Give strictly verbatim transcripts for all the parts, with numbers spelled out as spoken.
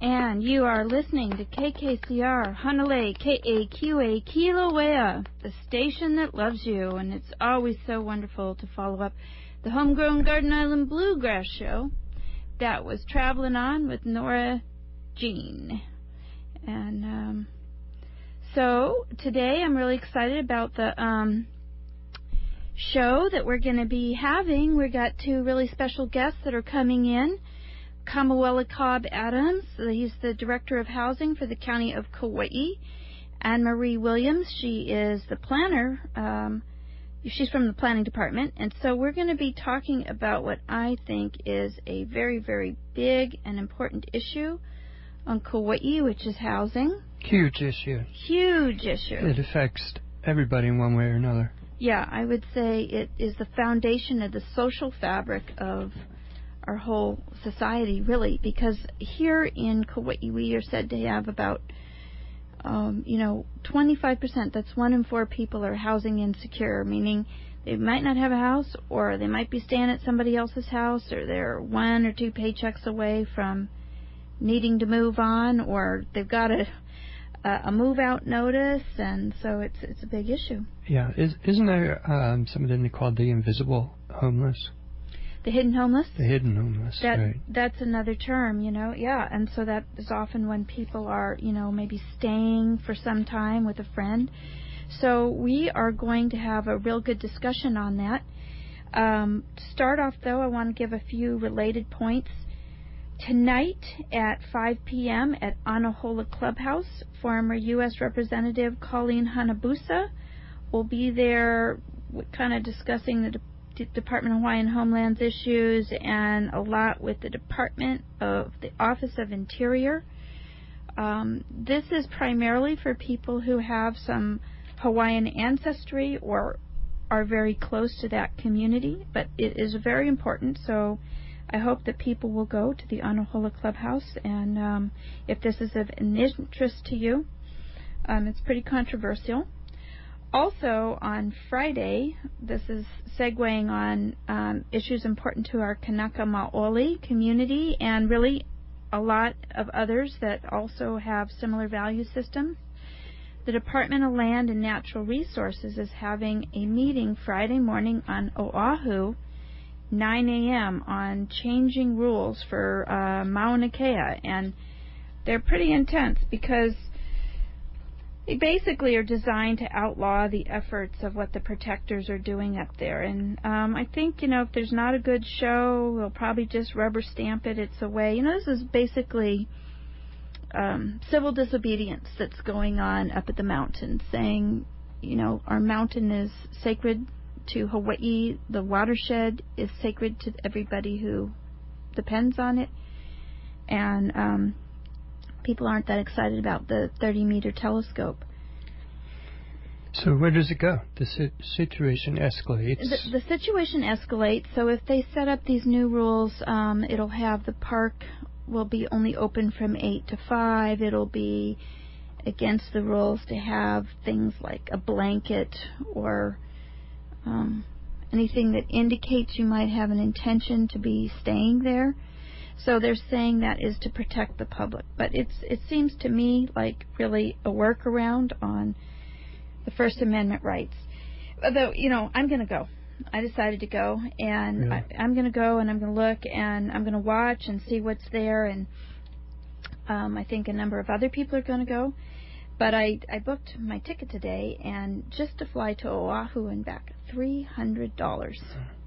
And you are listening to K K C R, Hanalei, K A Q A, Kilauea, the station that loves you. And it's always so wonderful to follow up the Homegrown Garden Island Bluegrass Show that was traveling on with Nora Jean. And um, so today I'm really excited about the um, show that we're going to be having. We've got two really special guests that are coming in. Kamawela Cobb Adams, he's the Director of Housing for the County of Kauai. Anne Marie Williams, she is the planner. Um, she's from the Planning Department. And so we're going to be talking about what I think is a very, very big and important issue on Kauai, which is housing. Huge issue. Huge issue. It affects everybody in one way or another. Yeah, I would say it is the foundation of the social fabric of our whole society, really, because here in Kauai we are said to have about, um, you know, twenty-five percent, that's one in four people are housing insecure, meaning they might not have a house, or they might be staying at somebody else's house, or they're one or two paychecks away from needing to move on, or they've got a a move out notice, and so it's it's a big issue. Yeah, Is, isn't there um, something called the invisible homeless? The hidden homeless? The hidden homeless, that, right. That's another term, you know, yeah. And so that is often when people are, you know, maybe staying for some time with a friend. So we are going to have a real good discussion on that. Um, to start off, though, I want to give a few related points. Tonight at five p.m. at Anahola Clubhouse, former U S Representative Colleen Hanabusa will be there kind of discussing the Department of Hawaiian Homelands issues and a lot with the Department of the Office of Interior. Um, this is primarily for people who have some Hawaiian ancestry or are very close to that community, but it is very important, so I hope that people will go to the Anahola Clubhouse, and um, if this is of an interest to you, um, it's pretty controversial. Also, on Friday, this is segueing on um, issues important to our Kanaka Maoli community and really a lot of others that also have similar value systems. The Department of Land and Natural Resources is having a meeting Friday morning on Oahu, nine a.m. on changing rules for uh, Mauna Kea, and they're pretty intense because they basically are designed to outlaw the efforts of what the protectors are doing up there. And um, I think, you know, if there's not a good show, we'll probably just rubber stamp it. It's a way, you know, this is basically um, civil disobedience that's going on up at the mountain, saying, you know, our mountain is sacred to Hawaii. The watershed is sacred to everybody who depends on it. And um, people aren't that excited about the thirty-meter telescope. So where does it go? The si- situation escalates. The, the situation escalates. So if they set up these new rules, um, it'll have the park will be only open from eight to five. It'll be against the rules to have things like a blanket or um, anything that indicates you might have an intention to be staying there. So they're saying that is to protect the public. But it's it seems to me like really a workaround on the First Amendment rights. Although, you know, I'm going to go. I decided to go, and really? I, I'm going to go, and I'm going to look, and I'm going to watch and see what's there. And um, I think a number of other people are going to go. But I, I booked my ticket today, and just to fly to Oahu and back, three hundred dollars.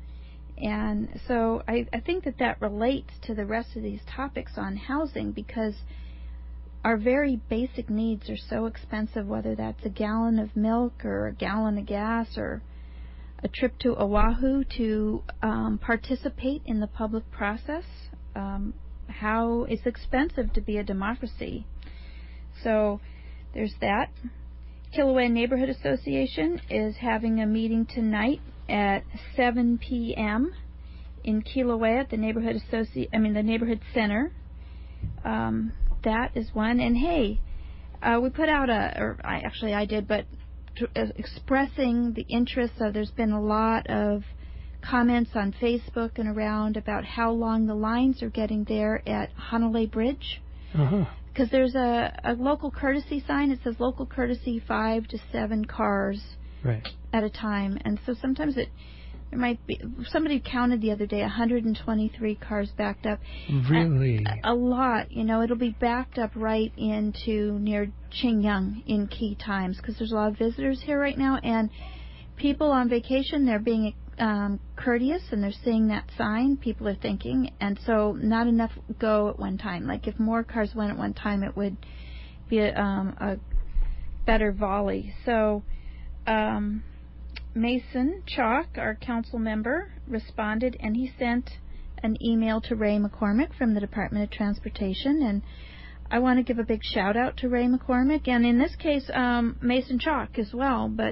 And so I, I think that that relates to the rest of these topics on housing, because our very basic needs are so expensive, whether that's a gallon of milk or a gallon of gas or a trip to Oahu to um, participate in the public process, um, how it's expensive to be a democracy. So there's that. Kilauea Neighborhood Association is having a meeting tonight at seven p.m. in Kilauea at the neighborhood associ- I mean the neighborhood center. Um, that is one. And hey, uh, we put out a, or I actually I did, but to, uh, expressing the interest. So there's been a lot of comments on Facebook and around about how long the lines are getting there at Hanalei Bridge. Uh-huh. Because there's a, a local courtesy sign. It says local courtesy five to seven cars right. at a time. And so sometimes it there might be, somebody counted the other day, one hundred twenty-three cars backed up. Really? A, a lot. You know, it'll be backed up right into near Qingyang in key times because there's a lot of visitors here right now. And people on vacation, they're being um, courteous and they're seeing that sign, people are thinking. And so not enough go at one time. Like if more cars went at one time, it would be a, um, a better volley. So um, Mason Chalk, our council member, responded and he sent an email to Ray McCormick from the Department of Transportation. And I want to give a big shout out to Ray McCormick. And in this case, um, Mason Chalk as well. But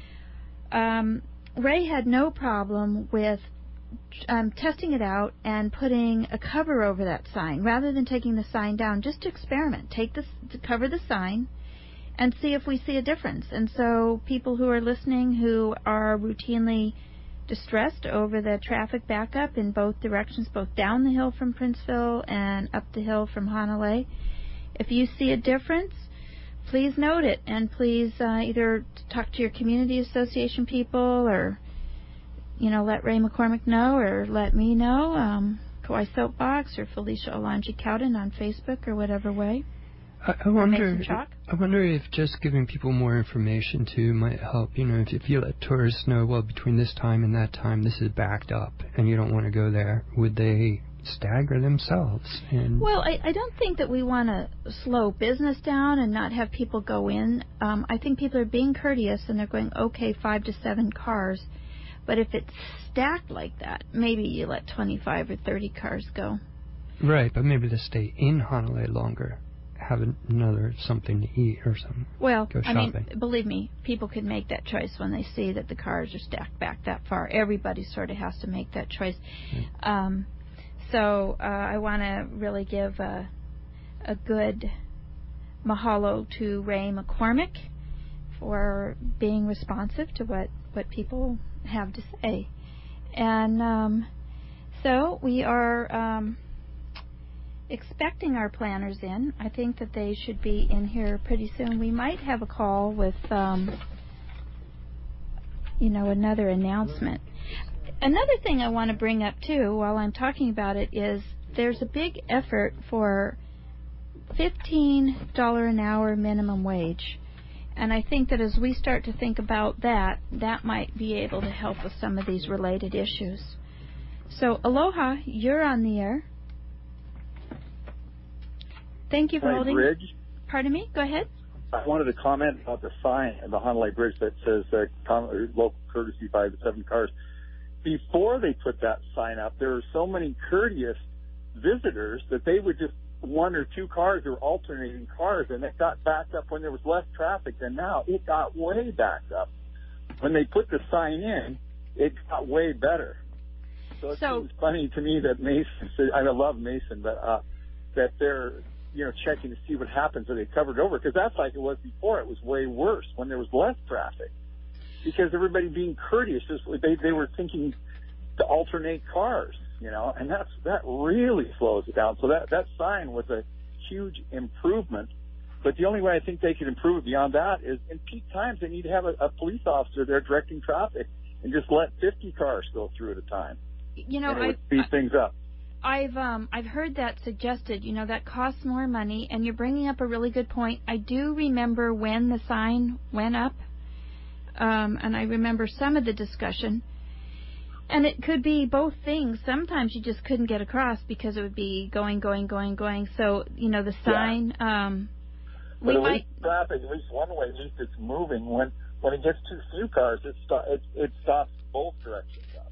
Um, Ray had no problem with um, testing it out and putting a cover over that sign rather than taking the sign down, just to experiment. Take this, to cover the sign and see if we see a difference. And so people who are listening who are routinely distressed over the traffic backup in both directions, both down the hill from Princeville and up the hill from Hanalei, if you see a difference, please note it, and please uh, either talk to your community association people or, you know, let Ray McCormick know or let me know, um, Kauai Soapbox or Felicia Olanji Cowden on Facebook or whatever way. I, I wonder I wonder if just giving people more information, too, might help. You know, if, if you let tourists know, well, between this time and that time, this is backed up, and you don't want to go there, would they stagger themselves? And well, I, I don't think that we want to slow business down and not have people go in. Um, I think people are being courteous and they're going, okay, five to seven cars. But if it's stacked like that, maybe you let twenty-five or thirty cars go. Right, but maybe to stay in Hanalei longer, have another something to eat or something. Well, go I shopping. mean, believe me, people could make that choice when they see that the cars are stacked back that far. Everybody sort of has to make that choice. Mm. Um, So uh, I want to really give a, a good mahalo to Ray McCormick for being responsive to what, what people have to say. And um, so we are um, expecting our planners in. I think that they should be in here pretty soon. We might have a call with, um, you know, another announcement. Another thing I want to bring up, too, while I'm talking about it, is there's a big effort for fifteen dollars an hour minimum wage. And I think that as we start to think about that, that might be able to help with some of these related issues. So, Aloha, you're on the air. Thank you for Hi, holding. Bridge. Pardon me? Go ahead. I wanted to comment about the sign at the Hanalei Bridge that says uh, com- local courtesy five to seven cars. Before they put that sign up, there were so many courteous visitors that they would just one or two cars or alternating cars, and it got backed up when there was less traffic than now. It got way backed up. When they put the sign in, it got way better. So it so, seems funny to me that Mason, I love Mason, but uh, that they're you know checking to see what happens if they covered over, because that's like it was before. It was way worse when there was less traffic. Because everybody being courteous, just they they were thinking to alternate cars, you know, and that's that really slows it down. So that that sign was a huge improvement. But the only way I think they could improve it beyond that is in peak times they need to have a, a police officer there directing traffic and just let fifty cars go through at a time. You know, and it would I, speed I, things up. I've um I've heard that suggested. You know, that costs more money, and you're bringing up a really good point. I do remember when the sign went up. Um, and I remember some of the discussion. And it could be both things. Sometimes you just couldn't get across because it would be going, going, going, going. So, you know, the sign, yeah. um, but we at might... least traffic, at least one way, at least it's moving. When when it gets too few cars, it, sto- it, it stops both directions up.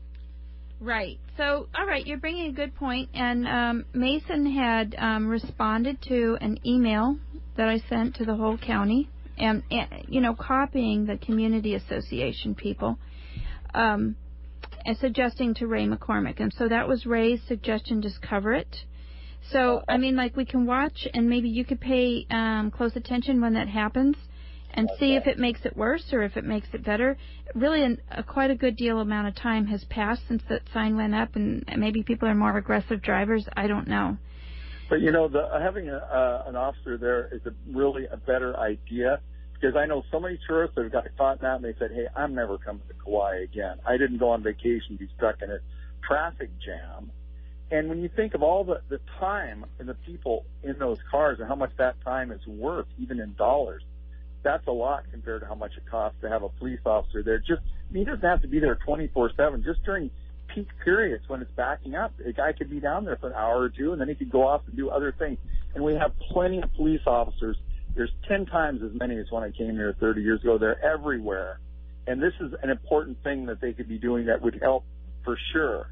Right. So, all right, you're bringing a good point. And um, Mason had um, responded to an email that I sent to the whole county. And, and, you know, copying the community association people, um, and suggesting to Ray McCormick. And so that was Ray's suggestion, just cover it. So, I mean, like, we can watch, and maybe you could pay um, close attention when that happens and see if it makes it worse or if it makes it better. Really, an, a, quite a good deal amount of time has passed since that sign went up, and maybe people are more aggressive drivers. I don't know. But, you know, the, having a, uh, an officer there is a, really a better idea, because I know so many tourists that have got caught in that, and they said, hey, I'm never coming to Kauai again. I didn't go on vacation to be stuck in a traffic jam. And when you think of all the, the time and the people in those cars and how much that time is worth, even in dollars, that's a lot compared to how much it costs to have a police officer there. Just, I mean, he doesn't have to be there twenty-four seven. Just during peak periods when it's backing up, a guy could be down there for an hour or two, and then he could go off and do other things. And we have plenty of police officers. There's ten times as many as when I came here thirty years ago. They're everywhere. And this is an important thing that they could be doing that would help for sure.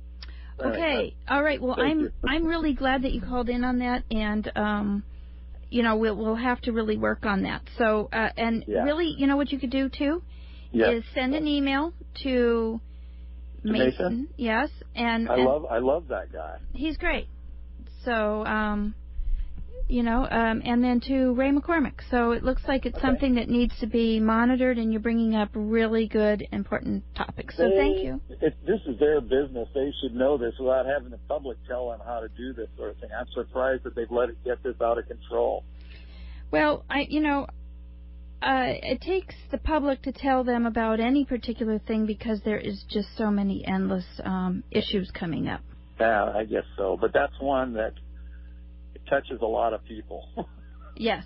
Okay. All right. Well, Thank I'm you. I'm really glad that you called in on that, and um, you know, we'll we'll have to really work on that. So, uh, and Yeah. really, you know what you could do too Yeah. is send an email to, To Mason. Mason? Yes, and, I and love I love that guy. he's great. So, um, you know, um, and then to Ray McCormick. So it looks like it's Okay. something that needs to be monitored, and you're bringing up really good, important topics. So They- thank you. If this is their business, they should know this without having the public tell them how to do this sort of thing. I'm surprised that they've let it get this out of control. Well, I, you know, uh, it takes the public to tell them about any particular thing because there is just so many endless um, issues coming up. Yeah, I guess so. But that's one that it touches a lot of people. Yes,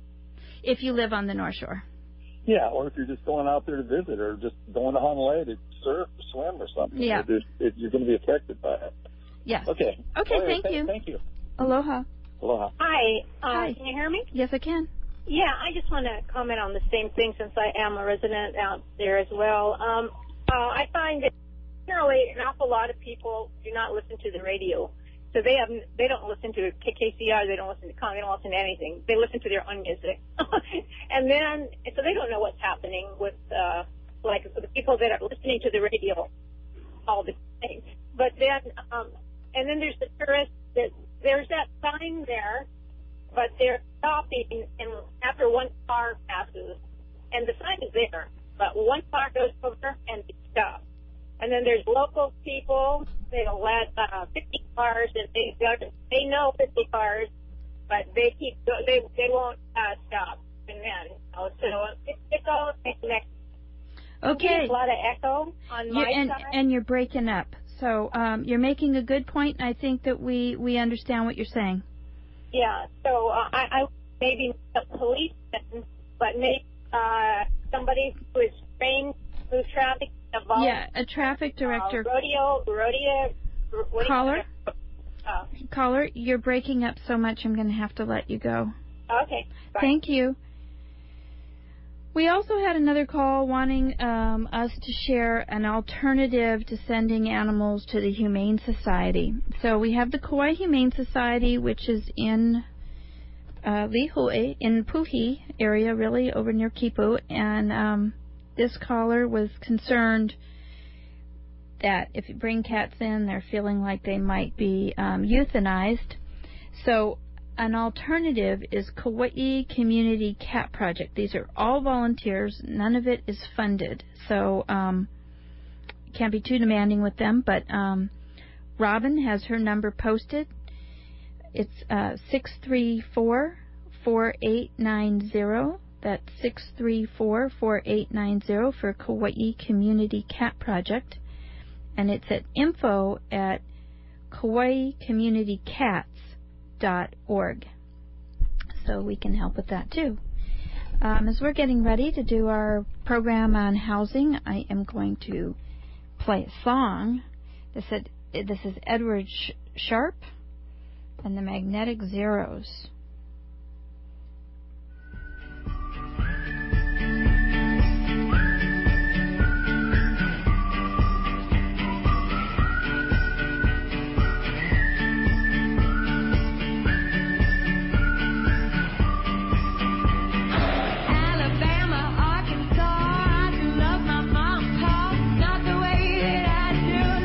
if you live on the North Shore. Yeah, or if you're just going out there to visit or just going to Honolulu to surf or swim or something. Yeah. It, it, you're going to be affected by it. Yes. Okay. Okay, All right, thank th- you. Thank you. Aloha. Aloha. Hi. Uh, Hi. Can you hear me? Yes, I can. Yeah, I just want to comment on the same thing since I am a resident out there as well. Um, uh, I find that generally an awful lot of people do not listen to the radio. So they have they don't listen to K K C R, they don't listen to Con, they don't listen to anything. They listen to their own music. And then, so they don't know what's happening with, uh, like, the people that are listening to the radio all the time. But then, um, and then there's the tourists that, there's that sign there, but they're stopping and after one car passes, and the sign is there, but one car goes over and they stop. And then there's local people, they'll let uh, fifty cars, and they they know fifty cars, but they keep they they won't uh, stop. And then, so it's, it's all next. Okay. There's a lot of echo on my You're, and, side. and you're breaking up. So um, you're making a good point, and I think that we, we understand what you're saying. Yeah, so uh, I, I maybe a policeman, but maybe uh, somebody who is trained to move traffic. Involved, Yeah, a traffic director. Uh, rodeo, rodeo. What Caller? Uh, Caller, you're breaking up so much, I'm going to have to let you go. okay. Bye. Thank you. We also had another call wanting um, us to share an alternative to sending animals to the Humane Society. So we have the Kauai Humane Society, which is in uh, Lihue, in Puhi area, really, over near Kipu. And um, this caller was concerned that if you bring cats in, they're feeling like they might be um, euthanized. So an alternative is Kauai Community Cat Project. These are all volunteers. None of it is funded. So um, can't be too demanding with them. But um, Robin has her number posted. It's uh, six three four, four eight nine zero. That's six three four, four eight nine zero for Kauai Community Cat Project. And it's at info at kauai community cats dot org. So we can help with that too. Um, as we're getting ready to do our program on housing, I am going to play a song. This is, this is Edward Sharp and the Magnetic Zeros.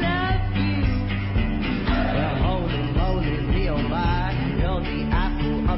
Well, holy moly, Leo, my, you're the apple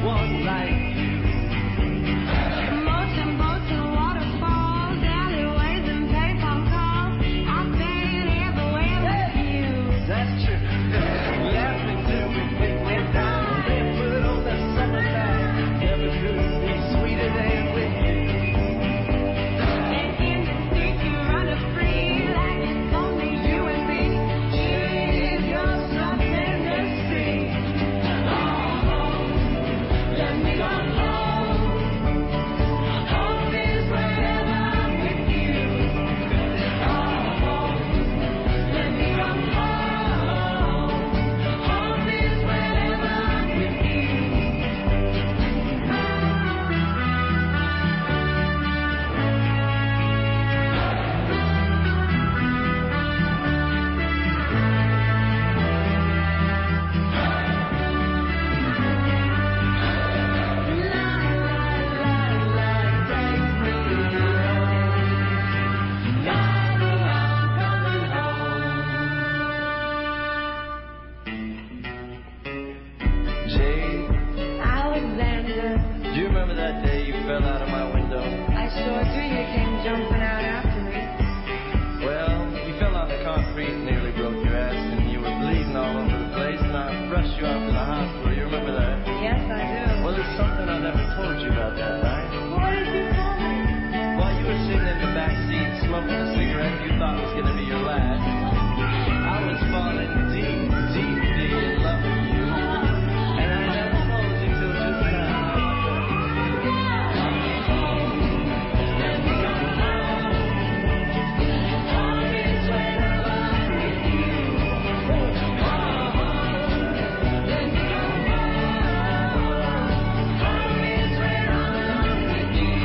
one like you. Motion, motion, waterfalls, alleyways and payphone calls. I've been everywhere with you. That's true. Laughing till we think we're down. Barefoot on the summertime. Never could be sweeter than with you. And in the street you run a free like it's only you and me. If you're something to see. Oh, let me go home. Home is wherever I'm with you. Oh, let me go home. Home is wherever I'm with you. Jay, Alexander, do you remember that day you fell out of my window? I sure do. You came jumping out after me. Well, you fell on the concrete, nearly broke your ass, and you were bleeding all over the place, and I rushed you off to the hospital. You remember that? Yes, I do. Well, there's something I never told you about that night. What did you tell me? While you were sitting in the back seat smoking a cigarette you thought was going to be your last, I was falling deep, deep, deep in love with you. And I never told you till just now. Let me go home. Home is wherever I'm with you. Let me go home. Home is where I'm with you.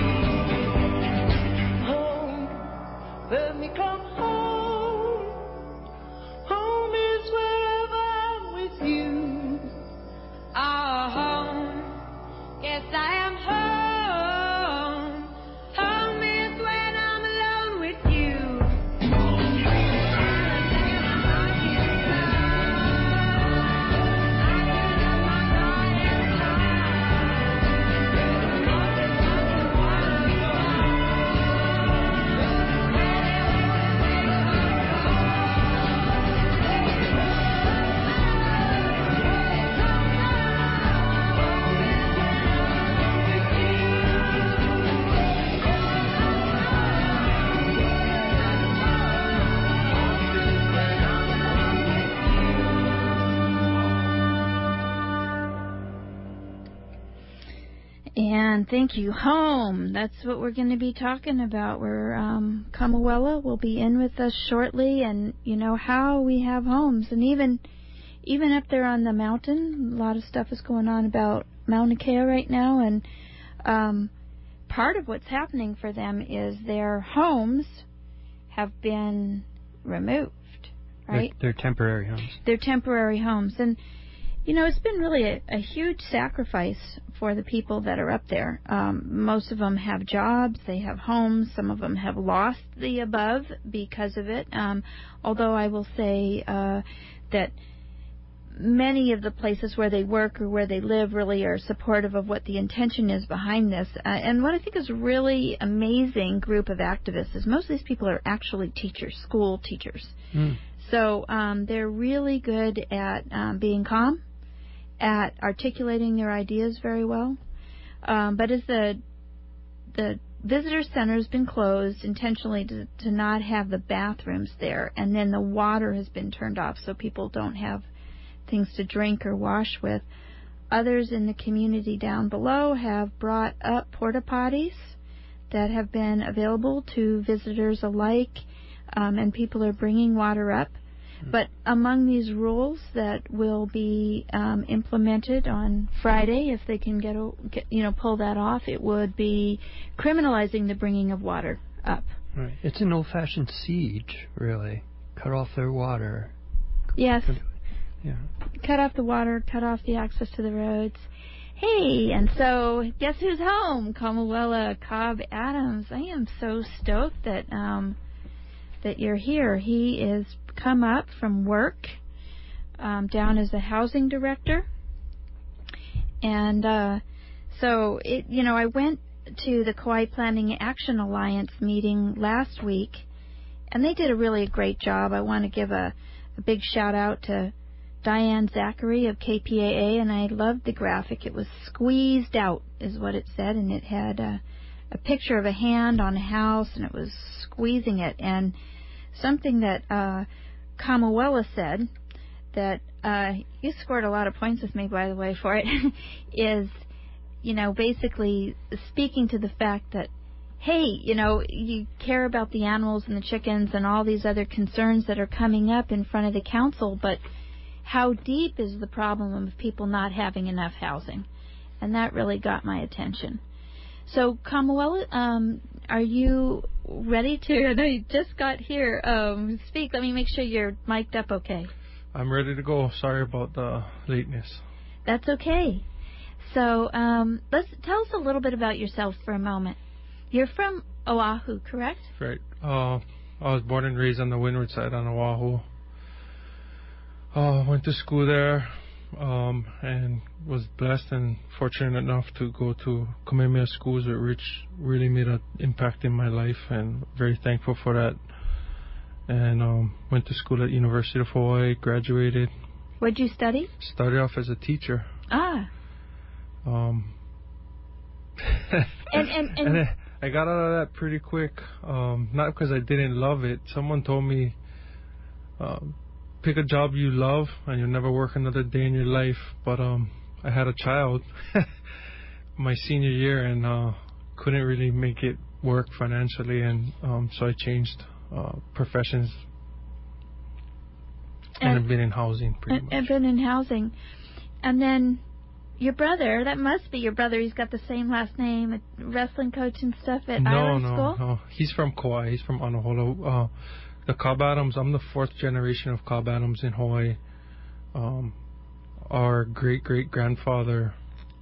Home, let me come home. Home is wherever I'm with you. Oh, home, yes I am home. Home is when I'm alone with you. And thank you, home. That's what we're going to be talking about. We're um, Kamawela will be in with us shortly, and you know how we have homes, and even even up there on the mountain, a lot of stuff is going on about Mauna Kea right now, and um, part of what's happening for them is their homes have been removed, right? They're, they're temporary homes. They're temporary homes, and you know, it's been really a, a huge sacrifice for the people that are up there. Um, most of them have jobs, they have homes, some of them have lost the above because of it. Um, although I will say uh, that many of the places where they work or where they live really are supportive of what the intention is behind this. Uh, and what I think is a really amazing group of activists is most of these people are actually teachers, school teachers. Mm. So um, they're really good at um, being calm, at articulating their ideas very well. Um, but as the the visitor center has been closed intentionally to, to not have the bathrooms there, and then the water has been turned off so people don't have things to drink or wash with, others in the community down below have brought up porta potties that have been available to visitors alike, um, and people are bringing water up. But among these rules that will be um, implemented on Friday, if they can get, a, get, you know, pull that off, it would be criminalizing the bringing of water up. Right. It's an old-fashioned siege, really. Cut off their water. Yes. Yeah. Cut off the water, cut off the access to the roads. Hey, and so guess who's home? Kamawela Cobb Adams. I am so stoked that um, that you're here. He is come up from work um, down as a housing director, and uh, So, it, you know, I went to the Kauai Planning Action Alliance meeting last week, and they did a really great job. I want to give a, a big shout out to Diane Zachary of K P A A, and I loved the graphic. It was squeezed out, is what it said, and it had a, a picture of a hand on a house, and it was squeezing it. And something that uh, Kamawela said, that uh, you scored a lot of points with me, by the way, for it, is, you know, basically speaking to the fact that, hey, you know, you care about the animals and the chickens and all these other concerns that are coming up in front of the council, but how deep is the problem of people not having enough housing? And that really got my attention. So, Kamawela, um, are you ready to, I know you just got here, um, speak. Let me make sure you're mic'd up okay. I'm ready to go. Sorry about the lateness. That's okay. So, um, let's tell us a little bit about yourself for a moment. You're from Oahu, correct? Right. Uh, I was born and raised on the windward side on Oahu. Uh, went to school there, um, and was blessed and fortunate enough to go to Kamehameha schools, which really made an impact in my life, and very thankful for that. And um, went to school at University of Hawaii, graduated. What'd you study? Started off as a teacher. Ah. Um, and and, and, and I, I got out of that pretty quick, um, not because I didn't love it. Someone told me, uh, pick a job you love and you'll never work another day in your life. But um, I had a child my senior year and uh, couldn't really make it work financially, and um, so I changed uh, professions. And, and I've been in housing pretty and, much. I've been in housing. And then your brother, that must be your brother. He's got the same last name, a wrestling coach and stuff at no, Island no, School? No, no. He's from Kauai. He's from Anahola. Uh, the Cobb Adams, I'm the fourth generation of Cobb Adams in Hawaii. Um, our great-great-grandfather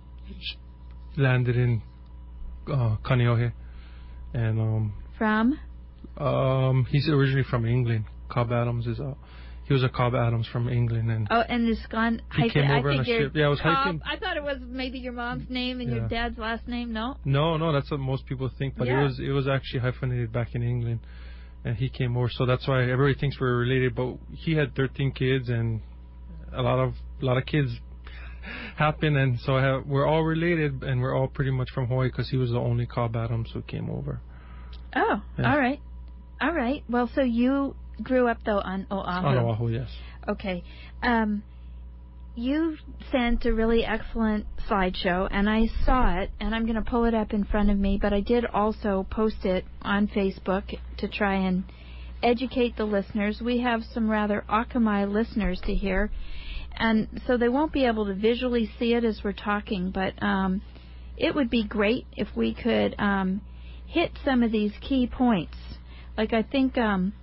landed in uh, Kaneohe. And, um, from? Um, he's originally from England. Cobb Adams is a... He was a Cobb Adams from England, and oh, and it's gone. He came over I on a ship. Yeah, I was Cobb, hiking. I thought it was maybe your mom's name and yeah. your dad's last name. No. No, no, that's what most people think. But yeah. it was it was actually hyphenated back in England, and he came over. So that's why everybody thinks we're related. But he had thirteen kids, and a lot of a lot of kids happen, and so I have, we're all related, and we're all pretty much from Hawaii because he was the only Cobb Adams who came over. Oh, yeah. all right, all right. Well, so you grew up though on Oahu. On Oahu, yes. Okay. Um, you sent a really excellent slideshow, and I saw it, and I'm going to pull it up in front of me, but I did also post it on Facebook to try and educate the listeners. We have some rather Akamai listeners to hear, and so they won't be able to visually see it as we're talking, but um, it would be great if we could um, hit some of these key points. Like I think... Um,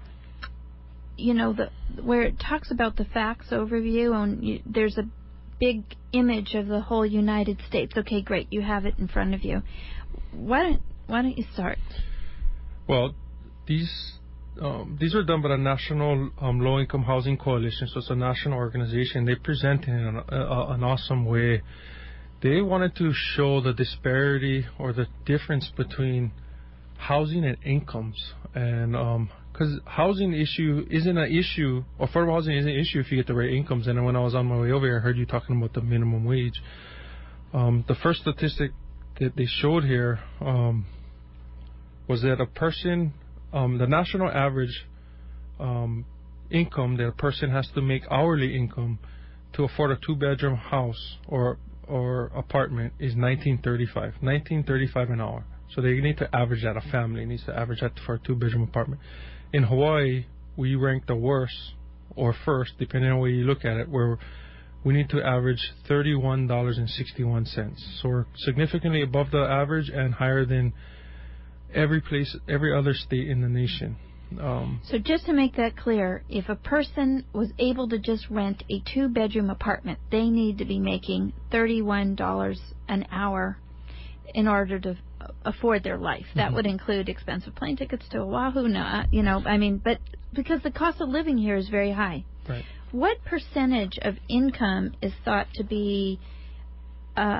you know, the where it talks about the facts overview, and you, there's a big image of the whole United States. Okay, great, you have it in front of you. Why don't Why don't you start? Well, these um, these were done by the National um, Low Income Housing Coalition, so it's a national organization. They presented in an, uh, an awesome way. They wanted to show the disparity or the difference between housing and incomes, and um, because housing issue isn't an issue, affordable housing isn't an issue if you get the right incomes. And when I was on my way over here, I heard you talking about the minimum wage. Um, the first statistic that they showed here um, was that a person, um, the national average um, income that a person has to make, hourly income, to afford a two-bedroom house or or apartment is nineteen thirty-five. nineteen thirty-five an hour. So they need to average that. A family needs to average that for a two-bedroom apartment. In Hawaii, we rank the worst or first, depending on where you look at it, where we need to average thirty-one dollars and sixty-one cents. So we're significantly above the average and higher than every place, every other state in the nation. Um, so just to make that clear, if a person was able to just rent a two-bedroom apartment, they need to be making thirty-one dollars an hour in order to afford their life. That mm-hmm. would include expensive plane tickets to Oahu. No, you know, I mean, but because the cost of living here is very high. Right. What percentage of income is thought to be uh,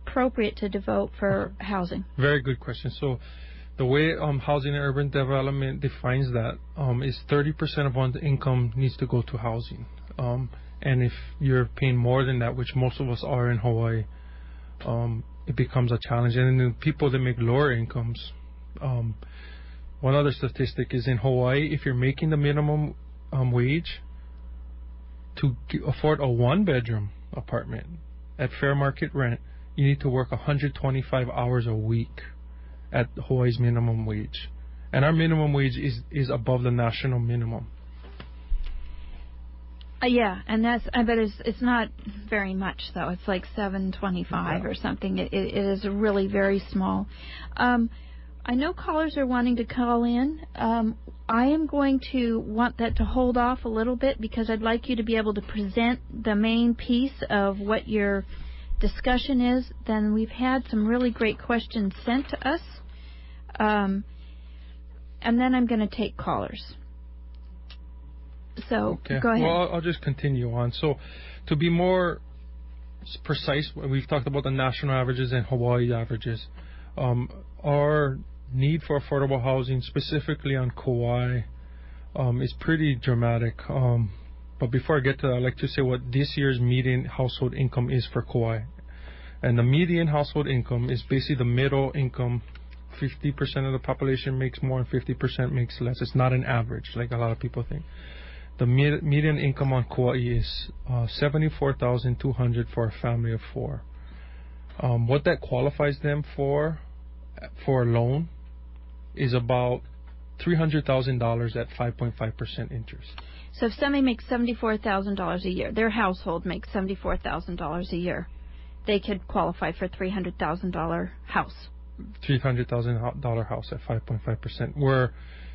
appropriate to devote for housing? Very good question. So the way um, housing and urban development defines that um, is thirty percent of one's income needs to go to housing. Um, and if you're paying more than that, which most of us are in Hawaii, um, it becomes a challenge. And then people that make lower incomes, um, one other statistic is in Hawaii, if you're making the minimum um, wage, to g- afford a one-bedroom apartment at fair market rent, you need to work one hundred twenty-five hours a week at Hawaii's minimum wage. And our minimum wage is, is above the national minimum. Uh, yeah, and that's, I bet it's, it's not very much, though. It's like seven twenty-five yeah. or something. It, it, it is really very small. Um, I know callers are wanting to call in. Um, I am going to want that to hold off a little bit because I'd like you to be able to present the main piece of what your discussion is. Then we've had some really great questions sent to us. Um, and then I'm going to take callers. So, okay. Go ahead. Well, I'll just continue on. So, to be more precise, we've talked about the national averages and Hawaii averages. Um, our need for affordable housing, specifically on Kauai, um, is pretty dramatic. Um, but before I get to that, I'd like to say what this year's median household income is for Kauai. And the median household income is basically the middle income. fifty percent of the population makes more and fifty percent makes less. It's not an average like a lot of people think. The med- median income on Kauai is uh, seventy-four thousand two hundred dollars for a family of four. Um, what that qualifies them for, for a loan, is about three hundred thousand dollars at five point five percent interest. So if somebody makes seventy-four thousand dollars a year, their household makes seventy-four thousand dollars a year, they could qualify for a three hundred thousand dollars house. three hundred thousand dollars house at five point five percent. Where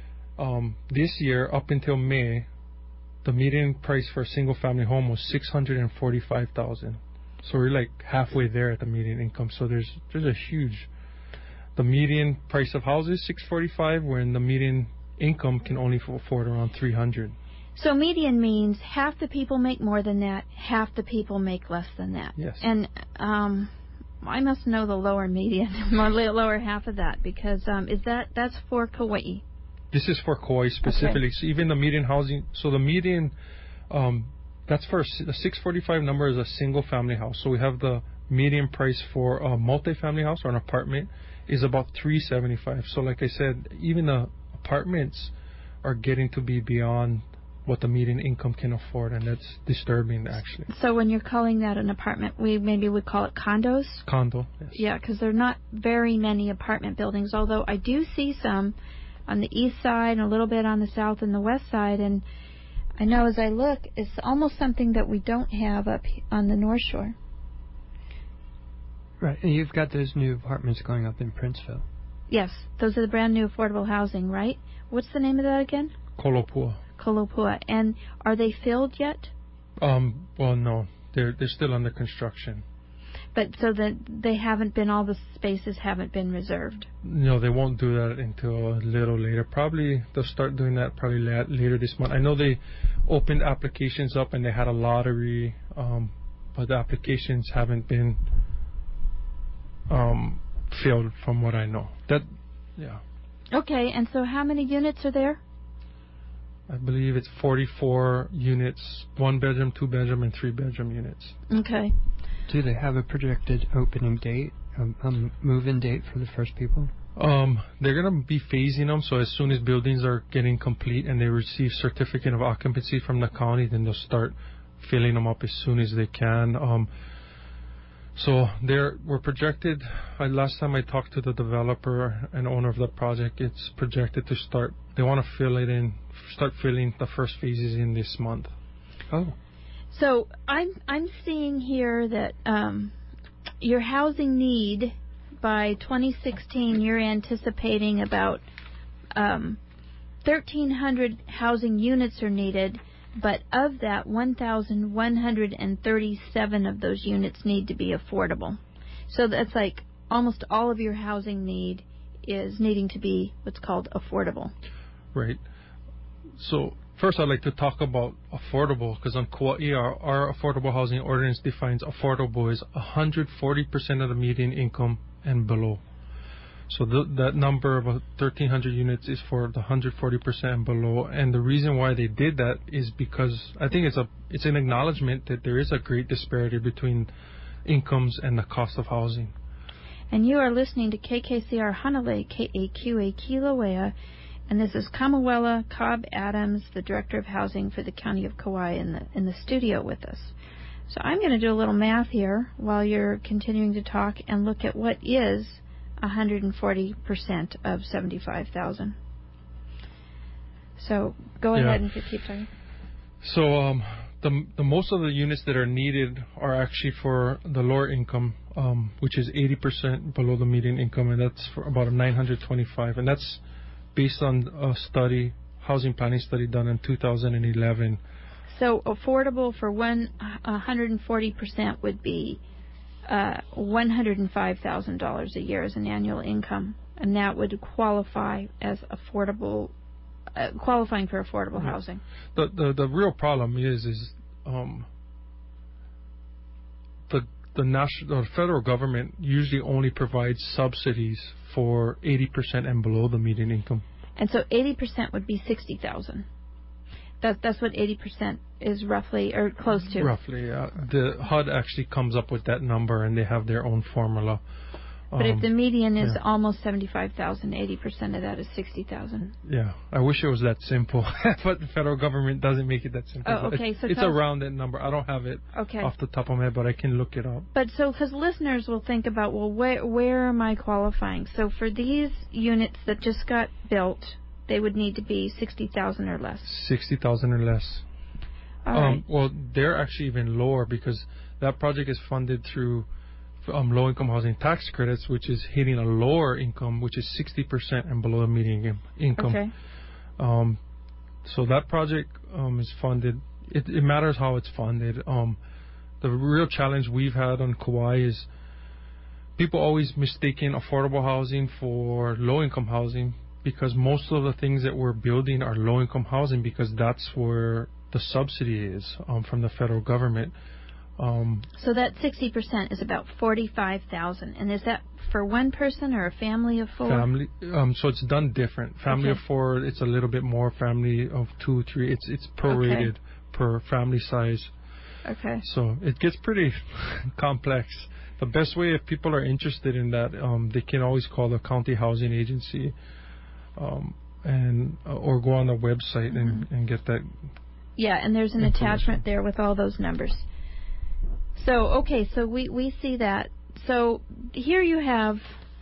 um, this year, up until May, the median price for a single-family home was six hundred forty-five thousand dollars. So we're like halfway there at the median income. So there's there's a huge. The median price of houses six forty-five, wherein the median income can only afford around three hundred. So median means half the people make more than that, half the people make less than that. Yes. And um, I must know the lower median, the lower half of that, because um, is that that's for Kauai? This is for Kauai specifically. Okay. So even the median housing, so the median, um, that's for the six forty-five number is a single family house. So we have the median price for a multi-family house or an apartment is about three seventy-five. So like I said, even the apartments are getting to be beyond what the median income can afford, and that's disturbing actually. So when you're calling that an apartment, we maybe would call it condos? Condo, yes. Yeah, because there are not very many apartment buildings, although I do see some on the east side and a little bit on the south and the west side, and I know as I look, it's almost something that we don't have up on the North Shore. Right, and you've got those new apartments going up in Princeville. Yes, those are the brand new affordable housing, right? What's the name of that again? Kolopua. Kolopua. And are they filled yet? Um. Well, no, they're they're still under construction. But so that they haven't been, all the spaces haven't been reserved. No, they won't do that until a little later. Probably they'll start doing that probably la- later this month. I know they opened applications up and they had a lottery, um, but the applications haven't been um, filled from what I know. That, yeah. Okay, and so how many units are there? I believe it's forty-four units, one bedroom, two bedroom, and three bedroom units. Okay. Do they have a projected opening date, a, a move-in date for the first people? Um, they're going to be phasing them, so as soon as buildings are getting complete and they receive certificate of occupancy from the county, then they'll start filling them up as soon as they can. Um, so they're we're projected. Uh, last time I talked to the developer and owner of the project, it's projected to start. They want to fill it in, start filling the first phases in this month. Oh. So I'm I'm seeing here that um, your housing need by twenty sixteen, you're anticipating about um, thirteen hundred housing units are needed, but of that, one thousand one hundred thirty-seven of those units need to be affordable. So that's like almost all of your housing need is needing to be what's called affordable. Right. So first I'd like to talk about affordable, because on Kauai, our, our affordable housing ordinance defines affordable as one hundred forty percent of the median income and below. So th- that number of thirteen hundred units is for the one hundred forty percent and below. And the reason why they did that is because I think it's a it's an acknowledgement that there is a great disparity between incomes and the cost of housing. And you are listening to K K C R Hanalei, K A Q A Kilauea, and this is Kamuela Cobb Adams, the Director of Housing for the County of Kauai, in the in the studio with us. So I'm going to do a little math here while you're continuing to talk and look at what is one hundred forty percent of seventy-five thousand. So go Yeah. ahead and keep talking. So um, the the most of the units that are needed are actually for the lower income, um, which is eighty percent below the median income, and that's for about nine hundred twenty-five, and that's based on a study, housing planning study done in two thousand eleven. So affordable for one one hundred forty percent would be uh, one hundred five thousand dollars a year as an annual income, and that would qualify as affordable, uh, qualifying for affordable Yeah. housing. The, the the real problem is is um, the the national the federal government usually only provides subsidies for eighty percent and below the median income. And so eighty percent would be sixty thousand. That that's what eighty percent is roughly, or close to. Roughly, uh, the H U D actually comes up with that number, and they have their own formula. But Um, if the median is yeah. almost seventy-five thousand, eighty percent of that is sixty thousand. Yeah, I wish it was that simple, but the federal government doesn't make it that simple. Oh, But okay, It's, so it's tell us- around that number. I don't have it Okay. off the top of my head, but I can look it up. But so, because listeners will think about, well, where where am I qualifying? So for these units that just got built, they would need to be sixty thousand or less. sixty thousand or less. All um, right. Well, they're actually even lower because that project is funded through um, low-income housing tax credits, which is hitting a lower income, which is sixty percent and below the median in- income. Okay. Um, so that project um, is funded. It, it matters how it's funded. Um, the real challenge we've had on Kauai is people always mistaking affordable housing for low-income housing, because most of the things that we're building are low-income housing because that's where the subsidy is um, from the federal government. Um, So that sixty percent is about forty-five thousand, and is that for one person or a family of four? family, um, so it's done different. Family Okay. of four, it's a little bit more. Family of two, three, it's it's prorated per family size. Okay. So it gets pretty complex. The best way, if people are interested in that, um, they can always call the county housing agency, um, and uh, or go on the website and, and get that. Yeah, and there's an Information. attachment there with all those numbers. So, okay, so we, we see that. So here you have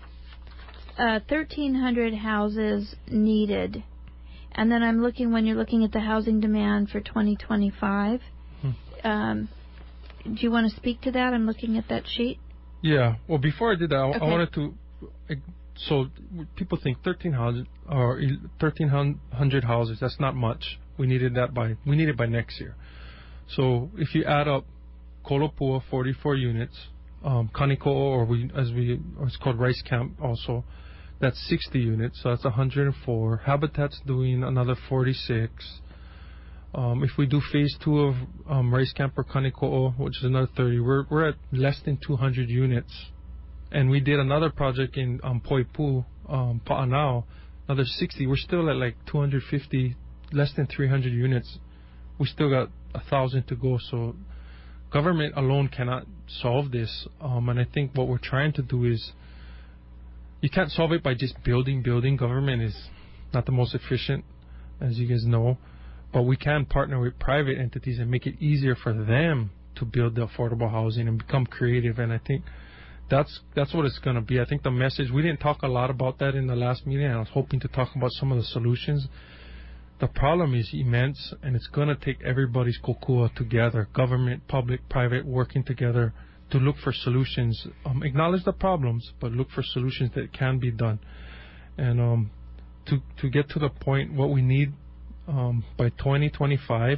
uh, thirteen hundred houses needed. And then I'm looking, when you're looking at the housing demand for twenty twenty-five, Hmm. um, do you want to speak to that? I'm looking at that sheet. Yeah. Well, before I did that, I, Okay. I wanted to. uh, So people think thirteen hundred or thirteen hundred houses. That's not much. We needed that by we need it by next year. So if you add up Kolopua, forty-four units, um, Kaniko'o, or we as we or it's called Rice Camp also, that's sixty units. So that's one hundred four. Habitat's doing another forty-six. Um, if we do phase two of um, Rice Camp or Kaniko'o, which is another thirty, we're we're at less than two hundred units. And we did another project in um, Poipu, um, Pa'anao, another sixty. We're still at like two hundred fifty, less than three hundred units. We still got a thousand to go. So government alone cannot solve this. Um, and I think what we're trying to do is, you can't solve it by just building, building. Government is not the most efficient, as you guys know. But we can partner with private entities and make it easier for them to build the affordable housing and become creative. And I think That's that's what it's going to be. I think the message, we didn't talk a lot about that in the last meeting, and I was hoping to talk about some of the solutions. The problem is immense, and it's going to take everybody's kokua together, government, public, private, working together to look for solutions. Um, acknowledge the problems, but look for solutions that can be done. And um, to, to get to the point, what we need um, by twenty twenty-five,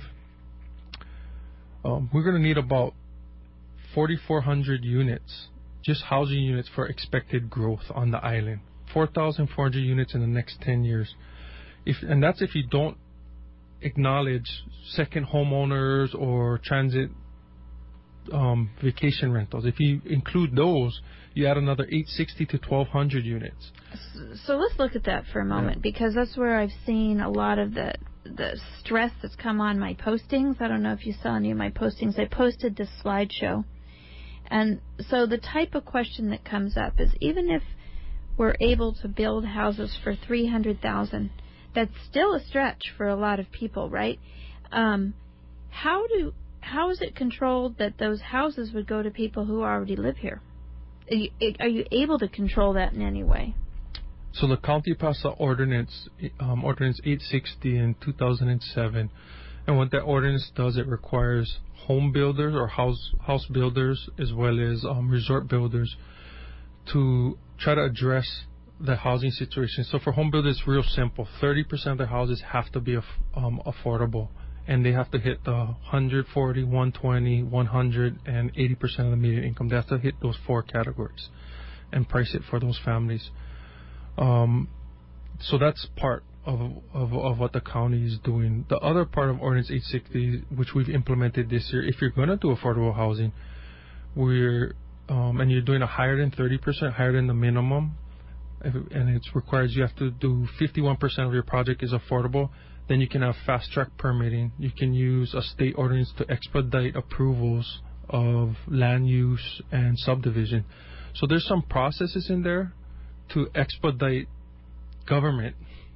um, we're going to need about forty-four hundred units, just housing units for expected growth on the island. four thousand four hundred units in the next ten years. If and that's if you don't acknowledge second homeowners or transit um, vacation rentals. If you include those, you add another eight sixty to twelve hundred units. So let's look at that for a moment, yeah. because that's where I've seen a lot of the the stress that's come on my postings. I don't know if you saw any of my postings. I posted this slideshow. And so the type of question that comes up is, even if we're able to build houses for three hundred thousand dollars, that's still a stretch for a lot of people, right? Um, how do how is it controlled that those houses would go to people who already live here? Are you, are you able to control that in any way? So the county passed the ordinance, um, Ordinance eight sixty in two thousand seven, and what that ordinance does, it requires home builders or house house builders as well as um, resort builders to try to address the housing situation. So for home builders, it's real simple. thirty percent of their houses have to be um, affordable, and they have to hit the one hundred forty, one twenty, one hundred, and eighty percent of the median income. They have to hit those four categories and price it for those families. Um, so that's part of, of of what the county is doing. The other part of Ordinance eight sixty, which we've implemented this year, if you're going to do affordable housing, we're um, and you're doing a higher than thirty percent, higher than the minimum, and it requires you have to do fifty-one percent of your project is affordable, then you can have fast track permitting. You can use a state ordinance to expedite approvals of land use and subdivision. So there's some processes in there to expedite government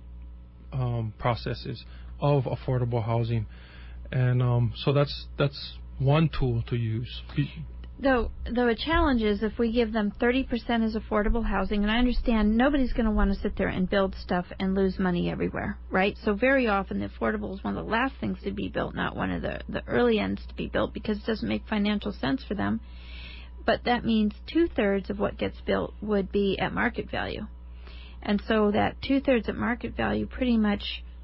um, processes of affordable housing, and um, so that's that's one tool to use. Though, though a challenge is if we give them thirty percent as affordable housing, and I understand nobody's going to want to sit there and build stuff and lose money everywhere, right? So very often the affordable is one of the last things to be built, not one of the, the early ends to be built, because it doesn't make financial sense for them. But that means two-thirds of what gets built would be at market value. And so that two-thirds at market value pretty much,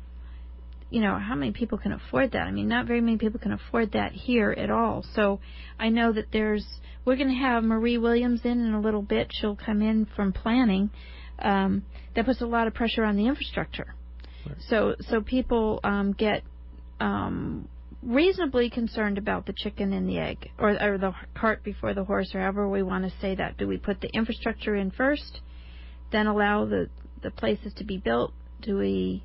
you know, how many people can afford that? I mean, not very many people can afford that here at all. So I know that there's, we're going to have Marie Williams in in a little bit. She'll come in from planning. Um, that puts a lot of pressure on the infrastructure. Right. So so people um, get um, reasonably concerned about the chicken and the egg, or, or the cart before the horse, or however we want to say that. Do we put the infrastructure in first, then allow the, the places to be built? Do we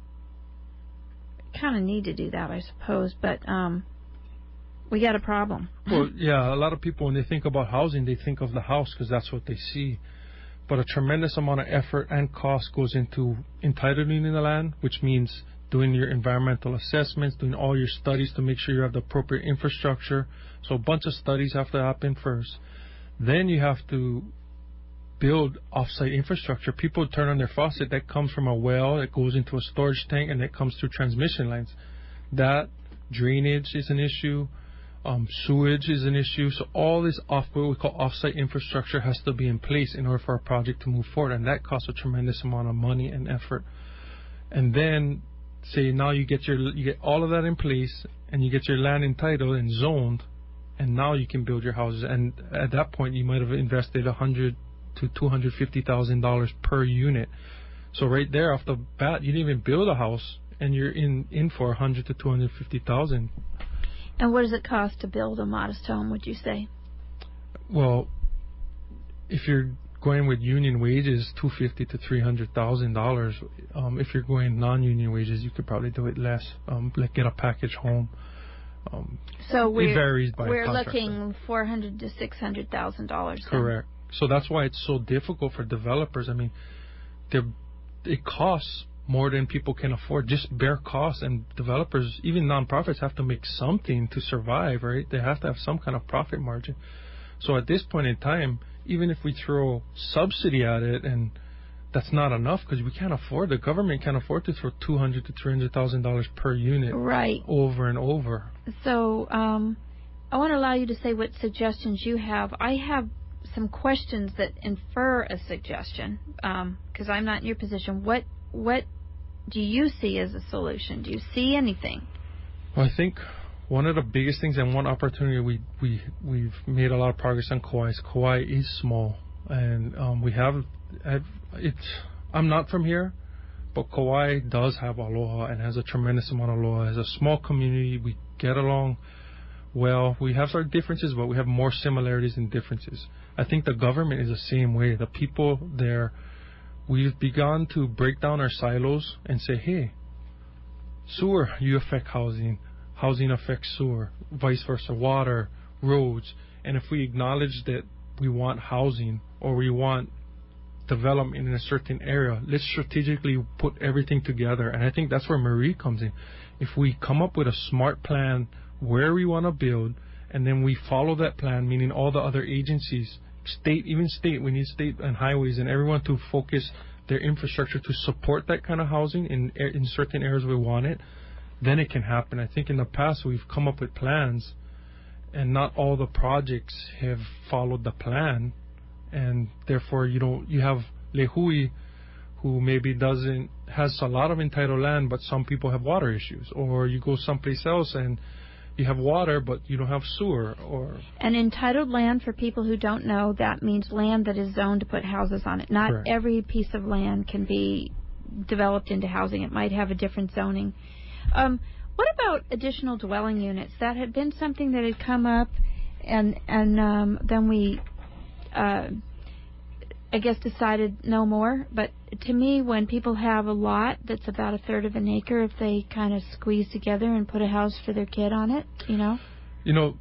kind of need to do that, I suppose, but um, we got a problem. Well, yeah, a lot of people, when they think about housing, they think of the house because that's what they see. But a tremendous amount of effort and cost goes into entitling the land, which means doing your environmental assessments, doing all your studies to make sure you have the appropriate infrastructure. So a bunch of studies have to happen first. Then you have to build off-site infrastructure. People turn on their faucet, that comes from a well, it goes into a storage tank, and it comes through transmission lines. That drainage is an issue. Um, sewage is an issue. So all this off what we call off-site infrastructure has to be in place in order for a project to move forward, and that costs a tremendous amount of money and effort. And then say now you get your you get all of that in place, and you get your land entitled and zoned, and now you can build your houses. And at that point, you might have invested a hundred to two hundred fifty thousand dollars per unit. So right there off the bat, you didn't even build a house, and you're in in for a hundred to two hundred fifty thousand. And what does it cost to build a modest home, would you say? Well, if you're going with union wages, two fifty to three hundred thousand dollars. Um, if you're going non-union wages, you could probably do it less. Um, like get a package home. Um, so we're, it varies by we're looking four hundred to six hundred thousand dollars. Correct. So that's why it's so difficult for developers. I mean, it costs more than people can afford, just bare costs, and developers, even nonprofits, have to make something to survive, right? They have to have some kind of profit margin. So at this point in time, even if we throw subsidy at it, and that's not enough because we can't afford, the government can't afford to throw two hundred to three hundred thousand dollars per unit, right, over and over. So um, I want to allow you to say what suggestions you have. I have some questions that infer a suggestion, because um, I'm not in your position. What what do you see as a solution? Do you see anything? Well, I think one of the biggest things and one opportunity we, we, we've made a lot of progress on Kauai is Kauai is small. And um, we have, it's, I'm not from here, But Kauai does have aloha and has a tremendous amount of aloha. As a small community, we get along well. We have our differences, but we have more similarities than differences. I think the government is the same way. The people there, we've begun to break down our silos and say, hey, sewer, you affect housing. Housing affects sewer. Vice versa, water, roads. And if we acknowledge that we want housing or we want development in a certain area, let's strategically put everything together. And I think that's where Marie comes in. If we come up with a smart plan where we want to build, and then we follow that plan, meaning all the other agencies, state, even state, we need state and highways and everyone to focus their infrastructure to support that kind of housing in in certain areas we want it, then it can happen. I think in the past we've come up with plans and not all the projects have followed the plan, and therefore you don't you have Lehui who maybe doesn't has a lot of entitled land, but some people have water issues, or you go someplace else and you have water but you don't have sewer. Or and entitled land, for people who don't know, that means land that is zoned to put houses on it. Not Correct. Every piece of land can be developed into housing. It might have a different zoning. Um, what about additional dwelling units? That had been something that had come up, and and um, then we, uh, I guess, decided no more. But to me, when people have a lot that's about a third of an acre, if they kind of squeeze together and put a house for their kid on it, you know? You know,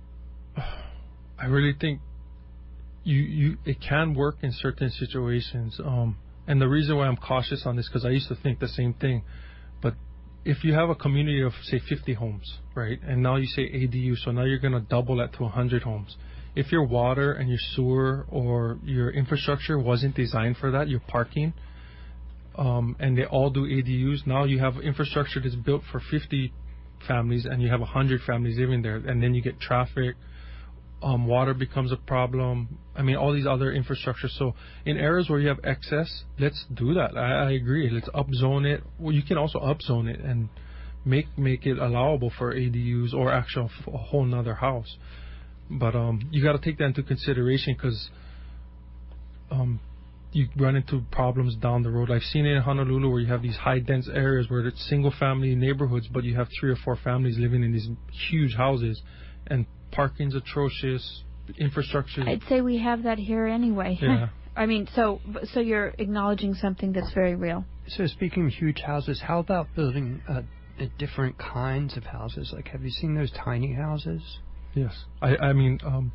I really think you you it can work in certain situations. Um, and the reason why I'm cautious on this, because I used to think the same thing. But if you have a community of, say, fifty homes, right, and now you say A D U, so now you're going to double that to one hundred homes. If your water and your sewer or your infrastructure wasn't designed for that, your parking, um, and they all do A D Us, now you have infrastructure that's built for fifty families and you have one hundred families living there, and then you get traffic, um, water becomes a problem. I mean, all these other infrastructure. So in areas where you have excess, let's do that. I, I agree. Let's upzone it. Well, you can also upzone it and make make it allowable for A D Us or actually a whole nother house. But um, you got to take that into consideration, because um, you run into problems down the road. I've seen it in Honolulu where you have these high dense areas where it's single family neighborhoods, but you have three or four families living in these huge houses, and parking's atrocious, infrastructure. I'd say we have that here anyway. Yeah. I mean, so so you're acknowledging something that's very real. So speaking of huge houses, how about building uh, different kinds of houses? Like, have you seen those tiny houses? Yes, I I mean um,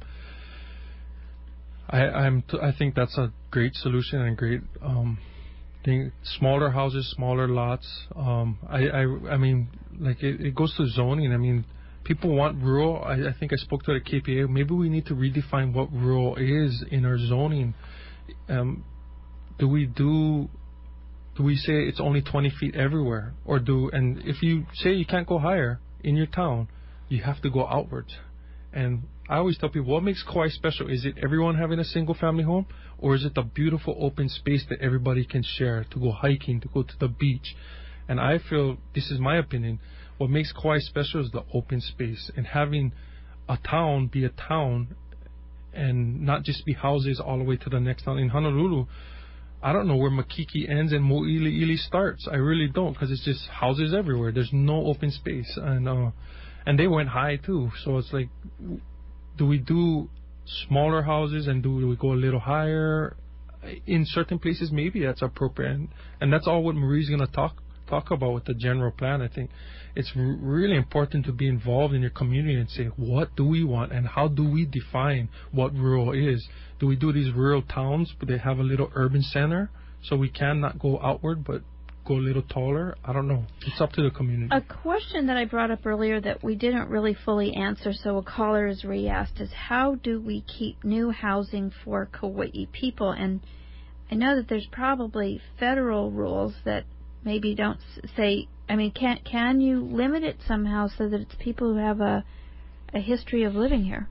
I I'm t- I think that's a great solution and a great um, thing. Smaller houses, smaller lots. Um, I I I mean, like it, it goes to zoning. I mean, people want rural. I, I think I spoke to the K P A. Maybe we need to redefine what rural is in our zoning. Um, do we do do we say it's only twenty feet everywhere, or do and if you say you can't go higher in your town, you have to go outwards. And I always tell people, what makes Kauai special? Is it everyone having a single family home, or is it the beautiful open space that everybody can share to go hiking, to go to the beach? And I feel, this is my opinion, what makes Kauai special is the open space, and having a town be a town and not just be houses all the way to the next town. In Honolulu, I don't know where Makiki ends and Mo'iliili starts. I really don't, because it's just houses everywhere. There's no open space. And uh, and they went high too. So it's like, do we do smaller houses and do we go a little higher? In certain places, maybe that's appropriate. And, and that's all what Marie's going to talk talk about with the general plan. I think it's r- really important to be involved in your community and say, what do we want and how do we define what rural is? Do we do these rural towns but they have a little urban center so we can not go outward but go a little taller? I don't know. It's up to the community. A question that I brought up earlier that we didn't really fully answer, so a caller has re-asked, is how do we keep new housing for Kauai people? And I know that there's probably federal rules that maybe don't say, I mean, can can you limit it somehow so that it's people who have a a history of living here?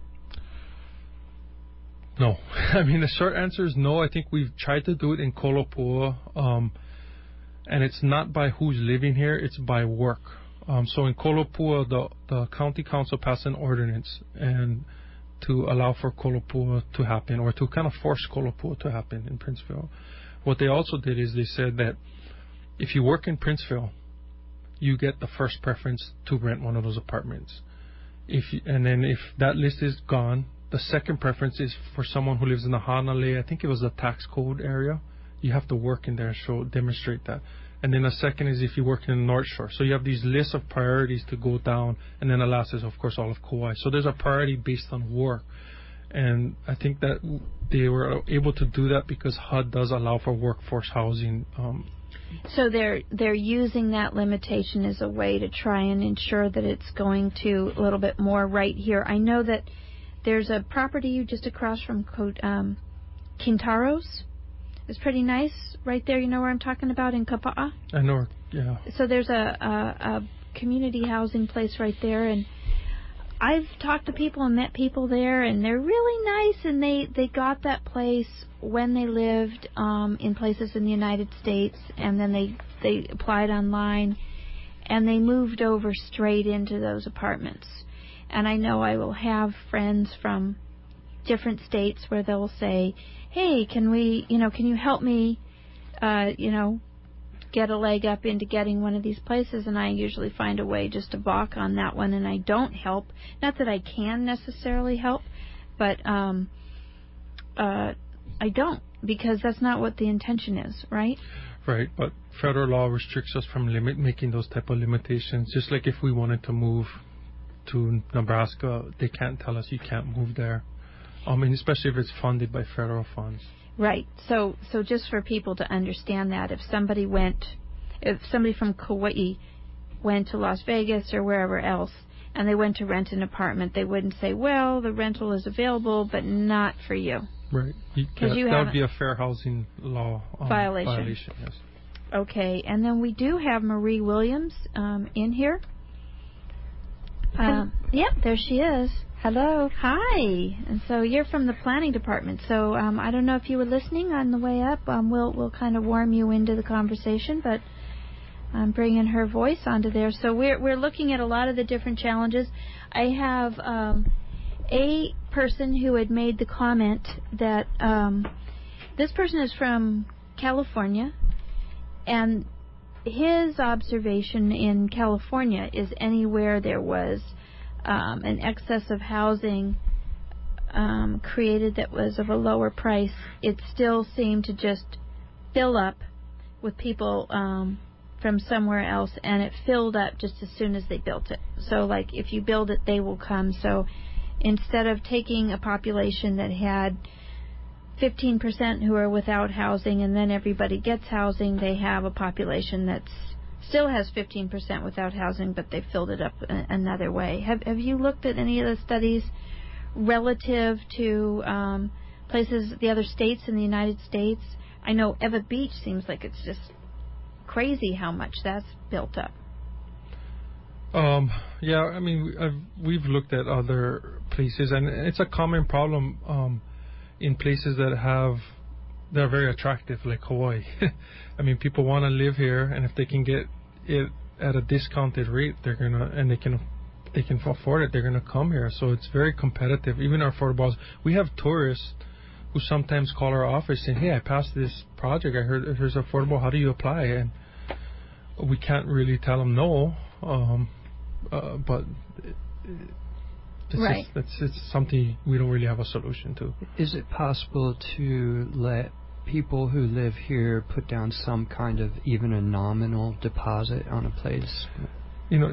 No. I mean, the short answer is no. I think we've tried to do it in Kolopua, um, and it's not by who's living here, it's by work. Um, so in Kolopua, the, the county council passed an ordinance and to allow for Kolopua to happen, or to kind of force Kolopua to happen in Princeville. What they also did is they said that if you work in Princeville, you get the first preference to rent one of those apartments. If you, and then if that list is gone, the second preference is for someone who lives in the Hanalei, I think it was the tax code area. You have to work in there and show, demonstrate that. And then the second is if you work in the North Shore. So you have these lists of priorities to go down. And then the last is, of course, all of Kauai. So there's a priority based on work. And I think that they were able to do that because H U D does allow for workforce housing. Um, so they're they're using that limitation as a way to try and ensure that it's going to a little bit more right here. I know that there's a property just across from um, Kintaros. It's pretty nice right there. You know where I'm talking about in Kapa'a? I know, yeah. So there's a, a, a community housing place right there, and I've talked to people and met people there, and they're really nice, and they, they got that place when they lived um, in places in the United States, and then they, they applied online, and they moved over straight into those apartments. And I know I will have friends from different states where they'll say, hey, can we, you know, can you help me, uh, you know, get a leg up into getting one of these places? And I usually find a way just to balk on that one, and I don't help. Not that I can necessarily help, but um, uh, I don't, because that's not what the intention is, right? Right, but federal law restricts us from limit making those type of limitations. Just like if we wanted to move to Nebraska, they can't tell us you can't move there. I mean, especially if it's funded by federal funds. Right. So, so just for people to understand that, if somebody went, if somebody from Kauai went to Las Vegas or wherever else, and they went to rent an apartment, they wouldn't say, well, the rental is available, but not for you. Right. Because that, that would be a fair housing law um, violation. violation. Yes. Okay. And then we do have Marie Williams um, in here. Um, yep, there she is. Hello. Hi. And so you're from the planning department. So um, I don't know if you were listening on the way up. Um, we'll we'll kind of warm you into the conversation, but I'm bringing her voice onto there. So we're we're looking at a lot of the different challenges. I have um, a person who had made the comment that um, this person is from California, and his observation in California is anywhere there was Um, an excess of housing um, created that was of a lower price, it still seemed to just fill up with people um, from somewhere else, and it filled up just as soon as they built it. So, like, if you build it, they will come. So instead of taking a population that had fifteen percent who are without housing and then everybody gets housing, they have a population that's still has fifteen percent without housing, but they filled it up another way. Have Have you looked at any of the studies relative to um, places, the other states in the United States? I know Ewa Beach seems like it's just crazy how much that's built up. Um, yeah, I mean, I've, we've looked at other places, and it's a common problem um, in places that have they're very attractive, like Hawaii. I mean, people want to live here, and if they can get it at a discounted rate, they're gonna, and they can, they can afford it, they're gonna come here. So it's very competitive. Even our affordable, we have tourists who sometimes call our office saying, "Hey, I passed this project. I heard here's affordable. How do you apply?" And we can't really tell them no, um, uh, but. It, It's right. Just, it's, it's something we don't really have a solution to. Is it possible to let people who live here put down some kind of even a nominal deposit on a place? You know,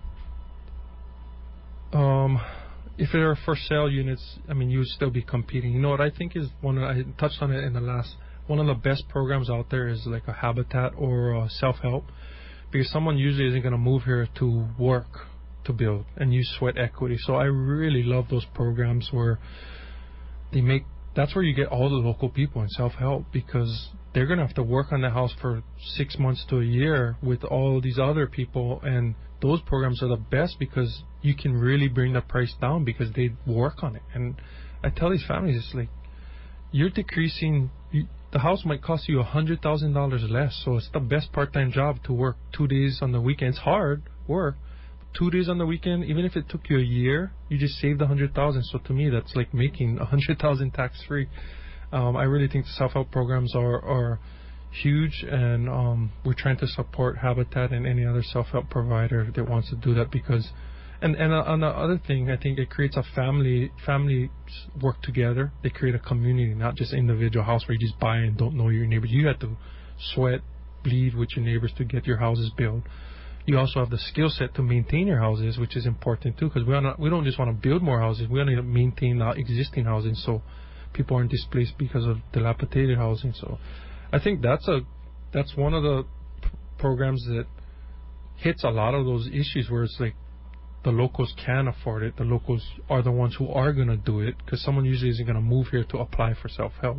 um, if there are for sale units, I mean, you would still be competing. You know what I think is one, I touched on it in the last, one of the best programs out there is like a Habitat or a self-help, because someone usually isn't going to move here to work, to build, and use sweat equity. So I really love those programs where they make, that's where you get all the local people in self-help, because they're going to have to work on the house for six months to a year with all these other people, and those programs are the best because you can really bring the price down because they work on it. And I tell these families, it's like, you're decreasing, you, the house might cost you one hundred thousand dollars less, so it's the best part-time job to work two days on the weekend. It's hard work, two days on the weekend, even if it took you a year, you just saved a hundred thousand. So to me, that's like making a hundred thousand tax free. Um, I really think the self-help programs are, are, huge, and um, we're trying to support Habitat and any other self-help provider that wants to do that, because and and uh, on the other thing, I think it creates a family families work together. They create a community, not just an individual house where you just buy and don't know your neighbors. You have to sweat, bleed with your neighbors to get your houses built. You also have the skill set to maintain your houses, which is important too, because we are not, we don't just want to build more houses. We want to maintain our existing housing so people aren't displaced because of dilapidated housing. So I think that's a that's one of the p- programs that hits a lot of those issues where it's like the locals can afford it. The locals are the ones who are going to do it, because someone usually isn't going to move here to apply for self-help.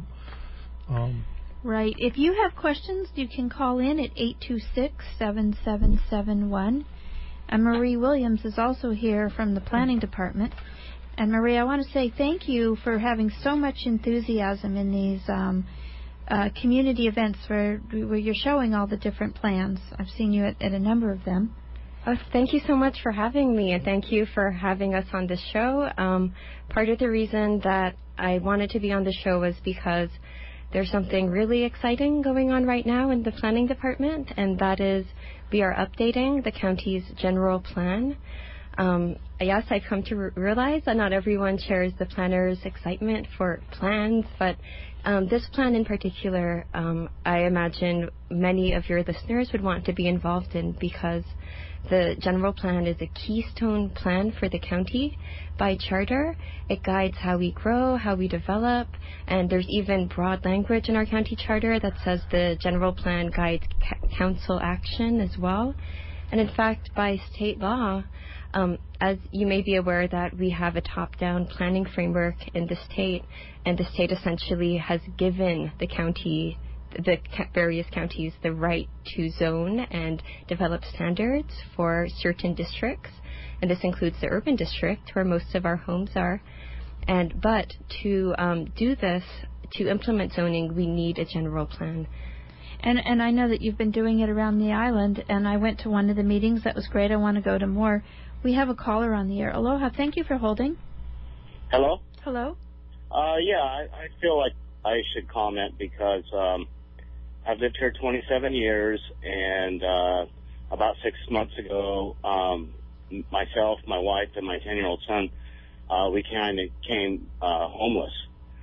Um, Right. If you have questions, you can call in at eight two six, seven seven seven one. And Marie Williams is also here from the Planning Department. And Marie, I want to say thank you for having so much enthusiasm in these um, uh, community events where, where you're showing all the different plans. I've seen you at, at a number of them. Oh, thank you so much for having me, and thank you for having us on this show. Um, part of the reason that I wanted to be on the show was because there's something really exciting going on right now in the Planning Department, and that is we are updating the county's general plan. Um, yes, I've come to re- realize that not everyone shares the planner's excitement for plans, but um, this plan in particular, um, I imagine many of your listeners would want to be involved in, because the general plan is a keystone plan for the county by charter. It guides how we grow, how we develop, and there's even broad language in our county charter that says the general plan guides ca- council action as well. And in fact, by state law, um, as you may be aware, that we have a top-down planning framework in the state, and the state essentially has given the county the various counties the right to zone and develop standards for certain districts, and this includes the urban district where most of our homes are. And but to um, do this, to implement zoning, we need a general plan. And and I know that you've been doing it around the island, and I went to one of the meetings. That was great. I want to go to more. We have a caller on the air. Aloha. Thank you for holding. Hello? Hello? Uh, yeah, I, I feel like I should comment because um, I've lived here twenty-seven years, and uh, about six months ago, um, myself, my wife, and my ten-year-old son, uh, we kind of became uh, homeless.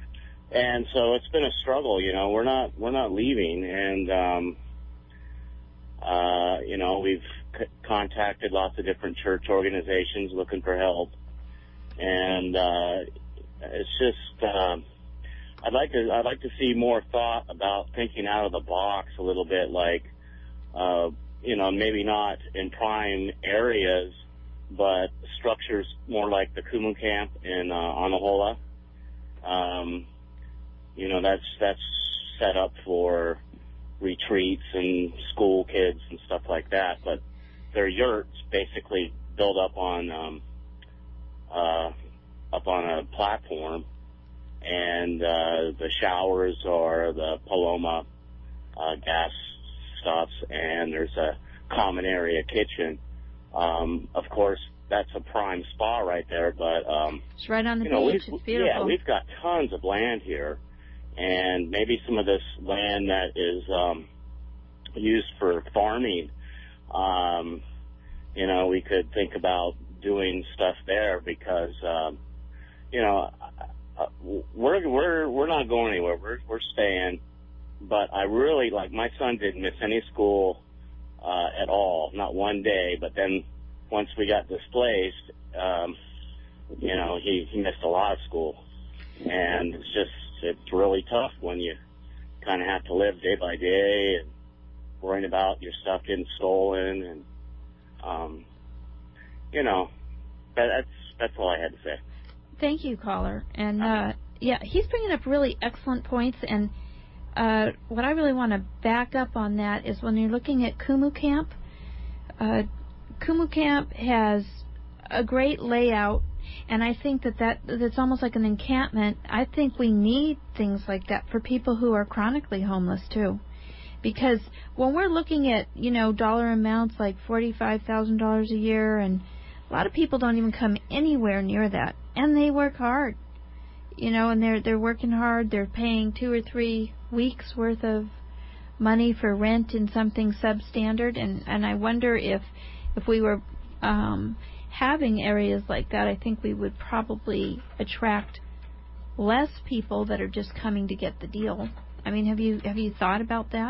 And so it's been a struggle, you know. We're not we're not leaving, and um, uh, you know, we've c- contacted lots of different church organizations looking for help, and uh, it's just uh, I'd like to I'd like to see more thought about thinking out of the box a little bit, like uh, you know, maybe not in prime areas, but structures more like the Kumu Camp in uh, Anahola. Um, You know, that's that's set up for retreats and school kids and stuff like that. But they're yurts basically built up on um, uh, up on a platform, and uh, the showers are the Paloma uh, gas stops, and there's a common area kitchen. Um, of course, that's a prime spot right there. But um, it's right on the you know, beach. It's beautiful. Yeah, we've got tons of land here. And maybe some of this land that is um, used for farming, um, you know, we could think about doing stuff there because, um, you know, we're we're we're not going anywhere. We're we're staying. But I really like my son didn't miss any school uh, at all, not one day. But then once we got displaced, um, you know, he he missed a lot of school, and it's just. It's really tough when you kind of have to live day by day and worrying about your stuff getting stolen, and um, you know, that, that's that's all I had to say. Thank you, caller. And uh, yeah, he's bringing up really excellent points. And uh, what I really want to back up on that is when you're looking at Kumu Camp. Uh, Kumu Camp has a great layout. And I think that, that that's almost like an encampment. I think we need things like that for people who are chronically homeless, too. Because when we're looking at, you know, dollar amounts like forty-five thousand dollars a year, and a lot of people don't even come anywhere near that. And they work hard. You know, and they're they're working hard. They're paying two or three weeks' worth of money for rent in something substandard, and and I wonder if if we were um, having areas like that, I think we would probably attract less people that are just coming to get the deal. I mean, have you have you thought about that?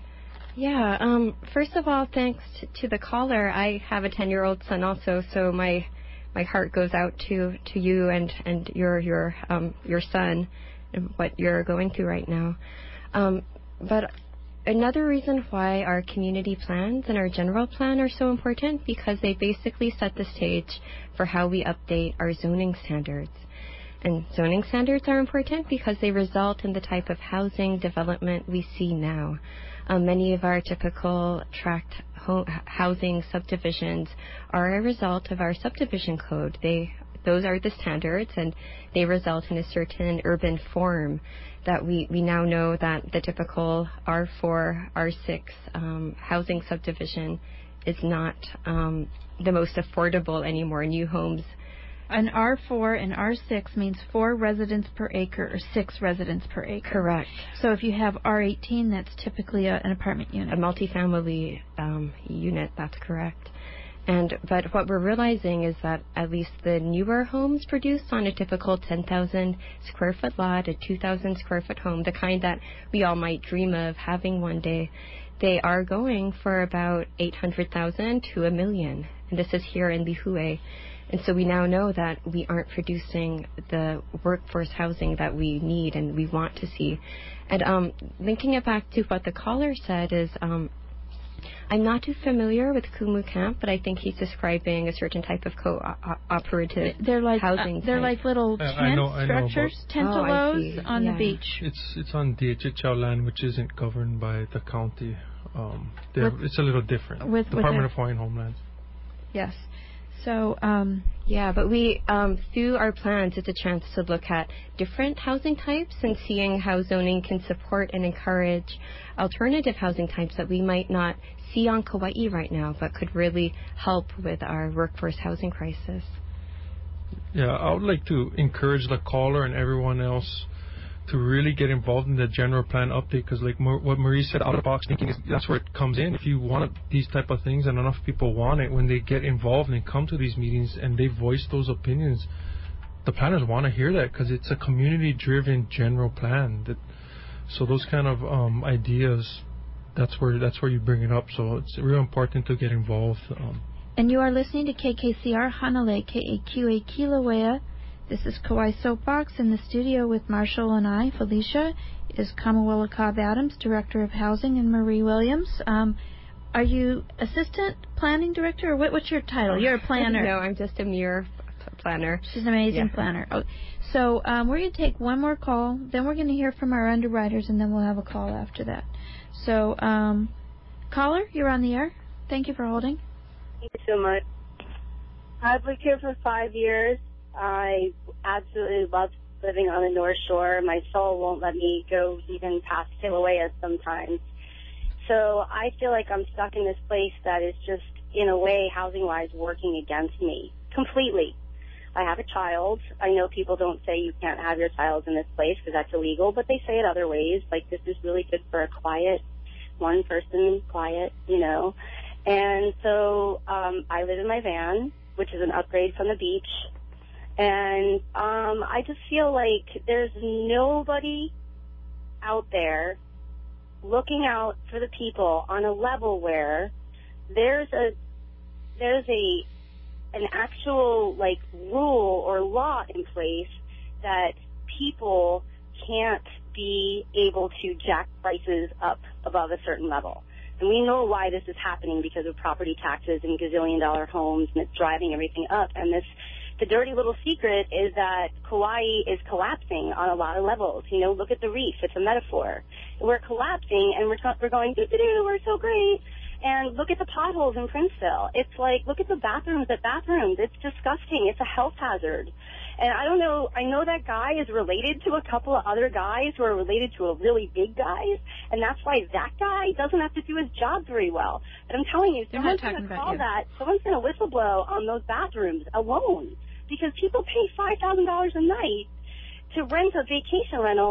Yeah. Um, first of all, thanks to, to the caller. I have a ten-year-old son also, so my my heart goes out to, to you and, and your your um, your son and what you're going through right now. Um, but another reason why our community plans and our general plan are so important, because they basically set the stage for how we update our zoning standards. And zoning standards are important because they result in the type of housing development we see now. Um, many of our typical tract ho- housing subdivisions are a result of our subdivision code. They, those are the standards, and they result in a certain urban form that we, we now know that the typical R four, R six um, housing subdivision is not um, the most affordable anymore. New homes. An R four and R six means four residents per acre or six residents per acre. Correct. So if you have R eighteen, that's typically a, an apartment unit. A multifamily um, unit, that's correct. And but what we're realizing is that at least the newer homes produced on a typical ten thousand square foot lot, a two thousand square foot home, the kind that we all might dream of having one day, they are going for about eight hundred thousand to a million. And this is here in Lihue. And so we now know that we aren't producing the workforce housing that we need and we want to see. And um, linking it back to what the caller said is, um, I'm not too familiar with Kumu Camp, but I think he's describing a certain type of cooperative they're like, housing. Uh, they're type. like little tent I know, I know structures, Oh, tentelos on yeah. the beach. It's it's on D H H L land, which isn't governed by the county. Um, with, it's a little different. With, Department with of Hawaiian Homelands. Yes. So, um, yeah, but we, um, through our plans, it's a chance to look at different housing types and seeing how zoning can support and encourage alternative housing types that we might not see on Kauai right now, but could really help with our workforce housing crisis. Yeah, I would like to encourage the caller and everyone else to really get involved in the general plan update, because like Mar- what Marie said, out of box thinking is that's where it comes in. If you want these type of things and enough people want it, when they get involved and come to these meetings and they voice those opinions, the planners want to hear that because it's a community-driven general plan. That so those kind of um, ideas, that's where that's where you bring it up. So it's real important to get involved. Um, and you are listening to K K C R Hanalei, K A Q A Kilauea. This is Kauai Soapbox. In the studio with Marshall and I, Felicia, is Kamawela Cobb Adams, Director of Housing, and Marie Williams. Um, are you Assistant Planning Director, or what, what's your title? You're a planner. No, I'm just a mere p- planner. She's an amazing yeah. planner. Oh, so um, we're going to take one more call, then we're going to hear from our underwriters, and then we'll have a call after that. So, um, caller, you're on the air. Thank you for holding. Thank you so much. I've lived here for five years. I absolutely love living on the North Shore. My soul won't let me go even past Kilauea sometimes. So I feel like I'm stuck in this place that is just, in a way, housing-wise, working against me completely. I have a child. I know people don't say you can't have your child in this place because that's illegal, but they say it other ways. Like, this is really good for a quiet, one-person quiet, you know. And so um, I live in my van, which is an upgrade from the beach. And um, I just feel like there's nobody out there looking out for the people on a level where there's a there's a an actual like rule or law in place that people can't be able to jack prices up above a certain level. And we know why this is happening because of property taxes and gazillion dollar homes, and it's driving everything up. And this The dirty little secret is that Kauai is collapsing on a lot of levels. You know, look at the reef. It's a metaphor. We're collapsing, and we're, t- we're going, doo-doo-doo, we're so great. And look at the potholes in Princeville. It's like, look at the bathrooms at bathrooms. It's disgusting. It's a health hazard. And I don't know, I know that guy is related to a couple of other guys who are related to a really big guys, and that's why that guy doesn't have to do his job very well. But I'm telling you, someone's going to call that, someone's going to whistleblow on those bathrooms alone, because people pay five thousand dollars a night to rent a vacation rental,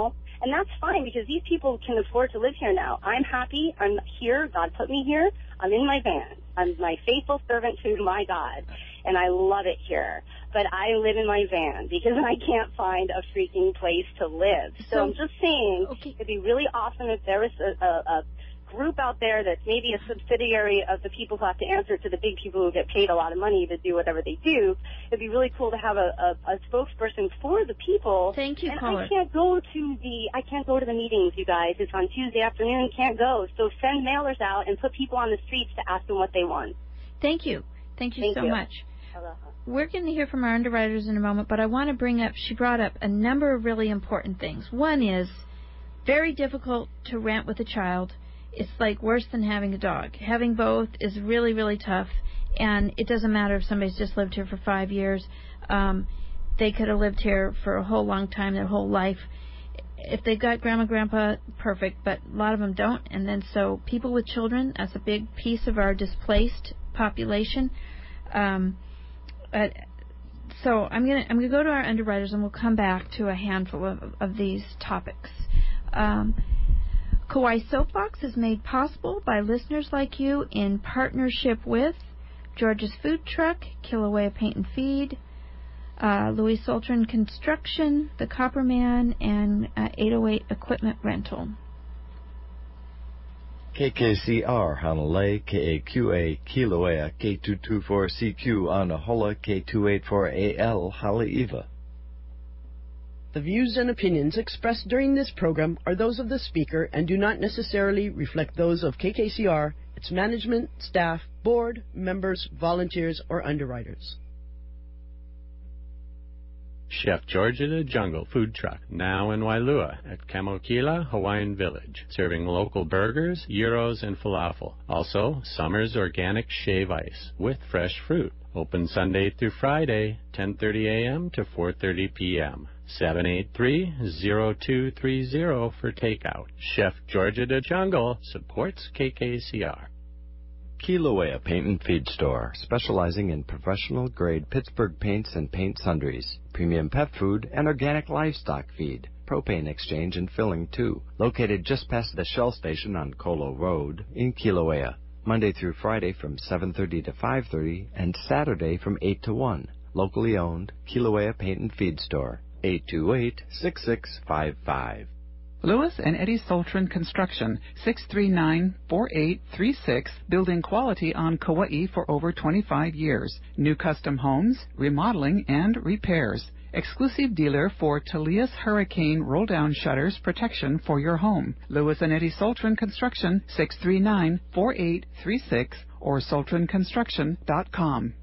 And that's fine because these people can afford to live here now. I'm happy. I'm here. God put me here. I'm in my van. I'm my faithful servant to my God, and I love it here. But I live in my van because I can't find a freaking place to live. So, so I'm just saying okay. It'd be really awesome if there was a, a, a group out there that's maybe a subsidiary of the people who have to answer to the big people who get paid a lot of money to do whatever they do. It'd be really cool to have a, a, a spokesperson for the people. Thank you, and caller. I can't go to the I can't go to the meetings, you guys. It's on Tuesday afternoon. Can't go. So send mailers out and put people on the streets to ask them what they want. Thank you. Thank you Thank so you. much. Aloha. We're going to hear from our underwriters in a moment, but I want to bring up, she brought up a number of really important things. One is very difficult to rent with a child. It's like worse than having a dog. Having both is really, really tough, and it doesn't matter if somebody's just lived here for five years. Um, they could have lived here for a whole long time, their whole life. If they've got grandma, grandpa, perfect, but a lot of them don't. And then so people with children, that's a big piece of our displaced population. Um, uh, so I'm gonna I'm gonna go to our underwriters, and we'll come back to a handful of, of these topics. Um, Kauai Soapbox is made possible by listeners like you in partnership with George's Food Truck, Kilauea Paint and Feed, uh, Louis Soltron Construction, The Copperman, and uh, eight oh eight Equipment Rental. K K C R Honolulu, K A Q A Kilauea, K two two four C Q Anahola, K two eight four A L Haleiwa. The views and opinions expressed during this program are those of the speaker and do not necessarily reflect those of K K C R, its management, staff, board, members, volunteers, or underwriters. Chef George of the Jungle Food Truck, now in Wailua at Kamokila Hawaiian Village, serving local burgers, gyros, and falafel. Also, Summer's Organic Shave Ice with fresh fruit. Open Sunday through Friday, ten thirty a.m. to four thirty p.m. seven eight three, zero two three zero for takeout. Chef George of the Jungle supports K K C R. Kilauea Paint and Feed Store, specializing in professional-grade Pittsburgh paints and paint sundries, premium pet food, and organic livestock feed. Propane exchange and filling, too. Located just past the Shell Station on Kolo Road in Kilauea. Monday through Friday from seven thirty to five thirty and Saturday from eight to one. Locally owned, Kilauea Paint and Feed Store, eight two eight, six six five five. Lewis and Eddie Soltron Construction, six three nine, four eight three six, building quality on Kauai for over twenty-five years. New custom homes, remodeling, and repairs. Exclusive dealer for Talias Hurricane roll-down shutters protection for your home. Lewis and Eddie Soltron Construction, six three nine, four eight three six, or soltron construction dot com.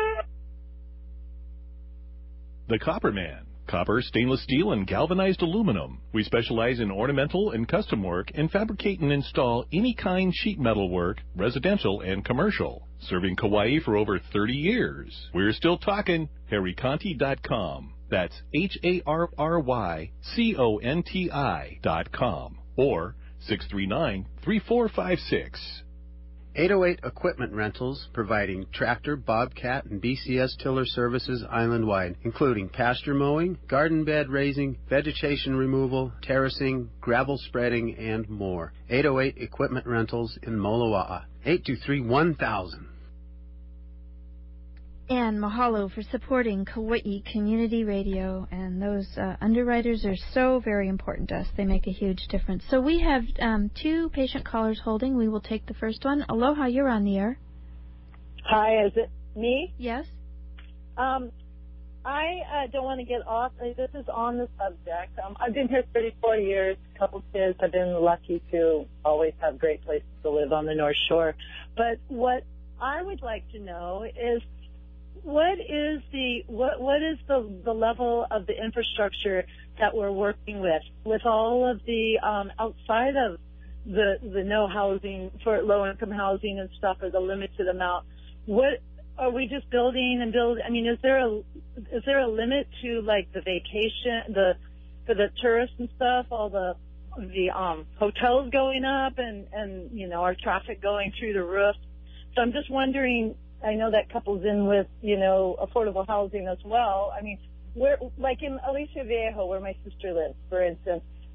The Copperman. Copper, stainless steel, and galvanized aluminum. We specialize in ornamental and custom work and fabricate and install any kind sheet metal work, residential and commercial. Serving Kauai for over thirty years. We're still talking. Harry Conti dot com. That's H A R R Y C O N T I dot com. Or six three nine, three four five six. eight oh eight Equipment Rentals, providing tractor, bobcat, and B C S tiller services island-wide, including pasture mowing, garden bed raising, vegetation removal, terracing, gravel spreading, and more. eight oh eight Equipment Rentals in Moloa'a, eight two three, one thousand. And mahalo for supporting Kauai Community Radio. And those uh, underwriters are so very important to us. They make a huge difference. So we have um, two patient callers holding. We will take the first one. Aloha, you're on the air. Hi, is it me? Yes. Um, I uh, don't want to get off. This is on the subject. Um, I've been here thirty-four years, a couple kids. I've been lucky to always have great places to live on the North Shore. But what I would like to know is, What is the what what is the the level of the infrastructure that we're working with with all of the um, outside of the the no housing for low income housing and stuff, or the limited amount? What are we just building and build? I mean, is there a is there a limit to like the vacation the for the tourists and stuff? All the the um, hotels going up and and you know our traffic going through the roof. So I'm just wondering. I know that couples in with, you know, affordable housing as well. I mean, where, like in Alicia Viejo, where my sister lives, for instance,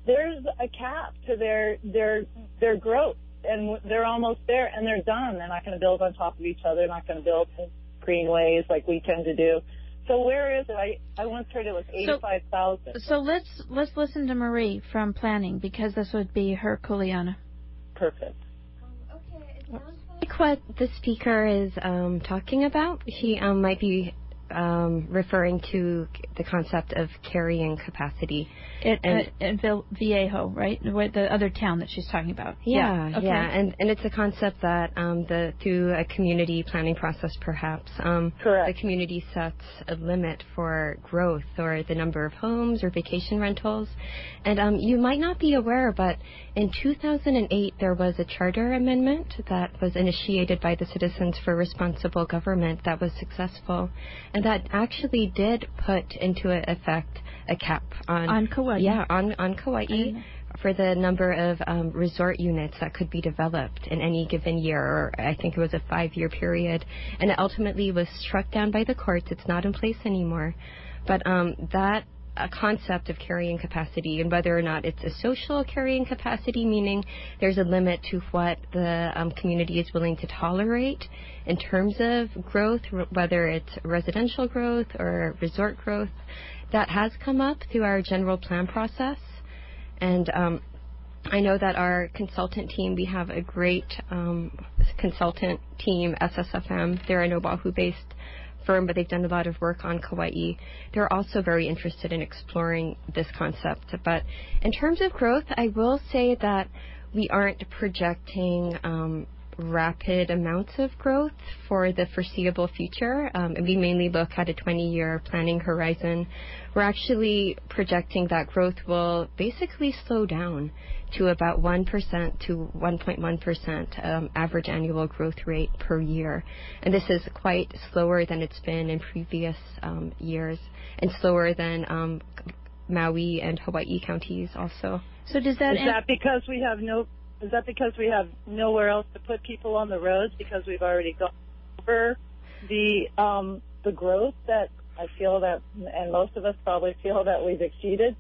there's a cap to their their their growth, and they're almost there, and they're done. They're not going to build on top of each other. They're not going to build greenways like we tend to do. So where is it? I, I once heard it was eighty-five thousand. So, so let's let's listen to Marie from planning, because this would be her kuleana. Perfect. Um, okay, it sounds like what the speaker is um, talking about. She um, might be um, referring to the concept of carrying capacity. It, and, uh, in Vil- Viejo, right? Where the other town that she's talking about. Yeah, yeah, okay. yeah. And, and it's a concept that um, the through a community planning process, perhaps, um, the community sets a limit for growth or the number of homes or vacation rentals. And um, you might not be aware, but in two thousand eight, there was a charter amendment that was initiated by the Citizens for Responsible Government that was successful, and that actually did put into effect a cap on on Kauai. Yeah, on on Kauai for the number of um, resort units that could be developed in any given year, or I think it was a five-year period, and it ultimately was struck down by the courts. It's not in place anymore, but um, that a concept of carrying capacity, and whether or not it's a social carrying capacity, meaning there's a limit to what the um, community is willing to tolerate in terms of growth, whether it's residential growth or resort growth, that has come up through our general plan process. And um, I know that our consultant team, we have a great um, consultant team, S S F M. They're an Oahu-based firm, but they've done a lot of work on Kauai. They're also very interested in exploring this concept. But in terms of growth, I will say that we aren't projecting um, rapid amounts of growth for the foreseeable future. Um, and we mainly look at a twenty-year planning horizon. We're actually projecting that growth will basically slow down to about one percent to one point one percent um, average annual growth rate per year. And this is quite slower than it's been in previous um, years, and slower than um, Maui and Hawaii counties also. So does that... Is that because we have no... Is that because we have nowhere else to put people on the roads, because we've already gone over the um, the growth that I feel that, and most of us probably feel that we've exceeded?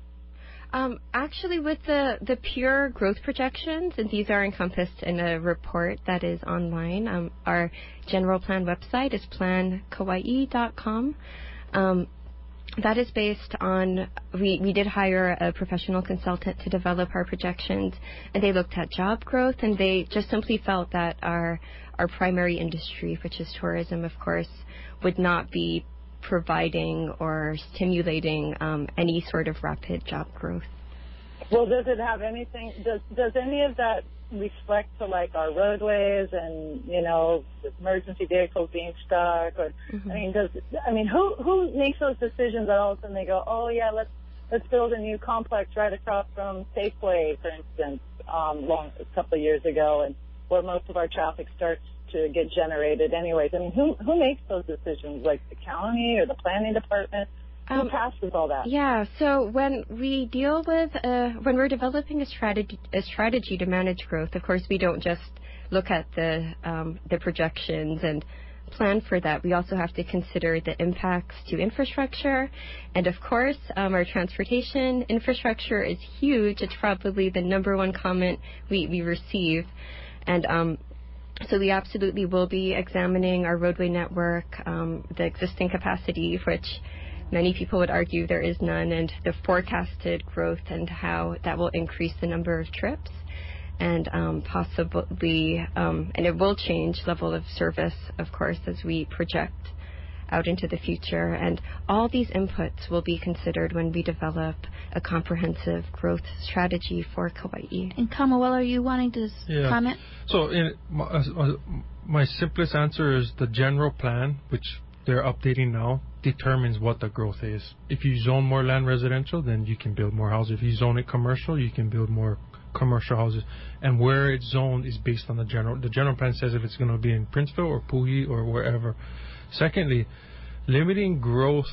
Um, actually, with the, the pure growth projections, and these are encompassed in a report that is online, um, our general plan website is plan kauai dot com. Um, That is based on, we, we did hire a professional consultant to develop our projections, and they looked at job growth, and they just simply felt that our our primary industry, which is tourism, of course, would not be providing or stimulating um, any sort of rapid job growth. Well, does it have anything, does, does any of that reflect to like our roadways and, you know, emergency vehicles being stuck, or mm-hmm. I mean, does I mean who who makes those decisions that all of a sudden they go, oh yeah, let's let's build a new complex right across from Safeway, for instance, um, long a couple of years ago, and where most of our traffic starts to get generated, anyways. I mean, who who makes those decisions, like the county or the planning department? Who Um, passes all that? Yeah, so when we deal with, uh, when we're developing a strategy, a strategy to manage growth, of course, we don't just look at the um, the projections and plan for that. We also have to consider the impacts to infrastructure, and of course, um, our transportation infrastructure is huge. It's probably the number one comment we, we receive, and um, so we absolutely will be examining our roadway network, um, the existing capacity, which many people would argue there is none, and the forecasted growth and how that will increase the number of trips, and um, possibly, um, and it will change level of service, of course, as we project out into the future. And all these inputs will be considered when we develop a comprehensive growth strategy for Kauai. And Kamawela, are you wanting to yeah. comment? So in, my, uh, my simplest answer is the general plan, which they're updating now, determines what the growth is. If you zone more land residential, then you can build more houses. If you zone it commercial, you can build more commercial houses. And where it's zoned is based on the general. The general plan says if it's going to be in Princeville or Puhi or wherever. Secondly, limiting growth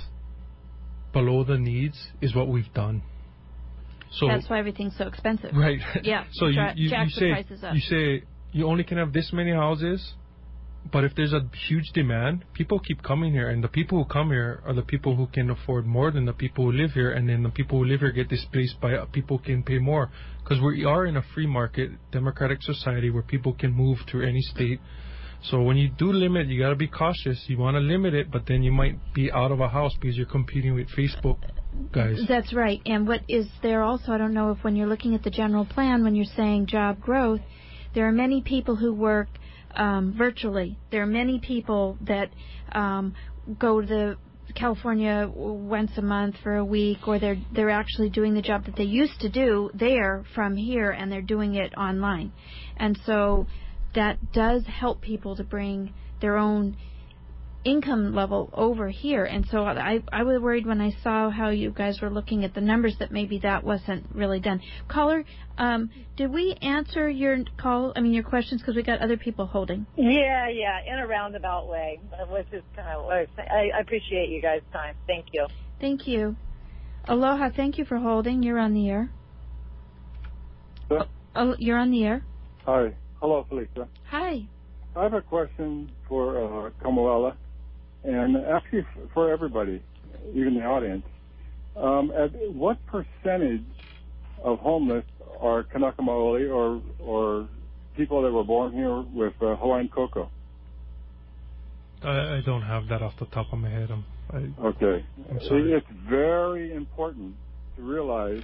below the needs is what we've done. So that's why everything's so expensive. Right. Yeah. So you, you, you jack say the prices up. you say you only can have this many houses. but if there's a huge demand, people keep coming here, and the people who come here are the people who can afford more than the people who live here, and then the people who live here get displaced by people who can pay more, because we are in a free market, democratic society where people can move to any state. So when you do limit, you got to be cautious. You want to limit it, but then you might be out of a house because you're competing with Facebook guys. That's right. And what is there also, I don't know if when you're looking at the general plan, when you're saying job growth, there are many people who work um, virtually. There are many people that um, go to the California once a month for a week, or they're they're actually doing the job that they used to do there from here, and they're doing it online. And so that does help people to bring their own income level over here. And so I I was worried when I saw how you guys were looking at the numbers that maybe that wasn't really done. Caller, um, did we answer your call? I mean your questions, because we got other people holding. Yeah, yeah, in a roundabout way. That was just kind of. I, I appreciate you guys' time. Thank you. Thank you. Aloha. Thank you for holding. You're on the air. Yeah. Oh, you're on the air. Hi. Hello, Felicia. Hi. I have a question for uh, Kamuela, and actually f- for everybody, even the audience. Um, at what percentage of homeless are Kanaka Maoli or or people that were born here with uh, Hawaiian cocoa? I, I don't have that off the top of my head. I'm, I, okay. I'm sorry. It's very important to realize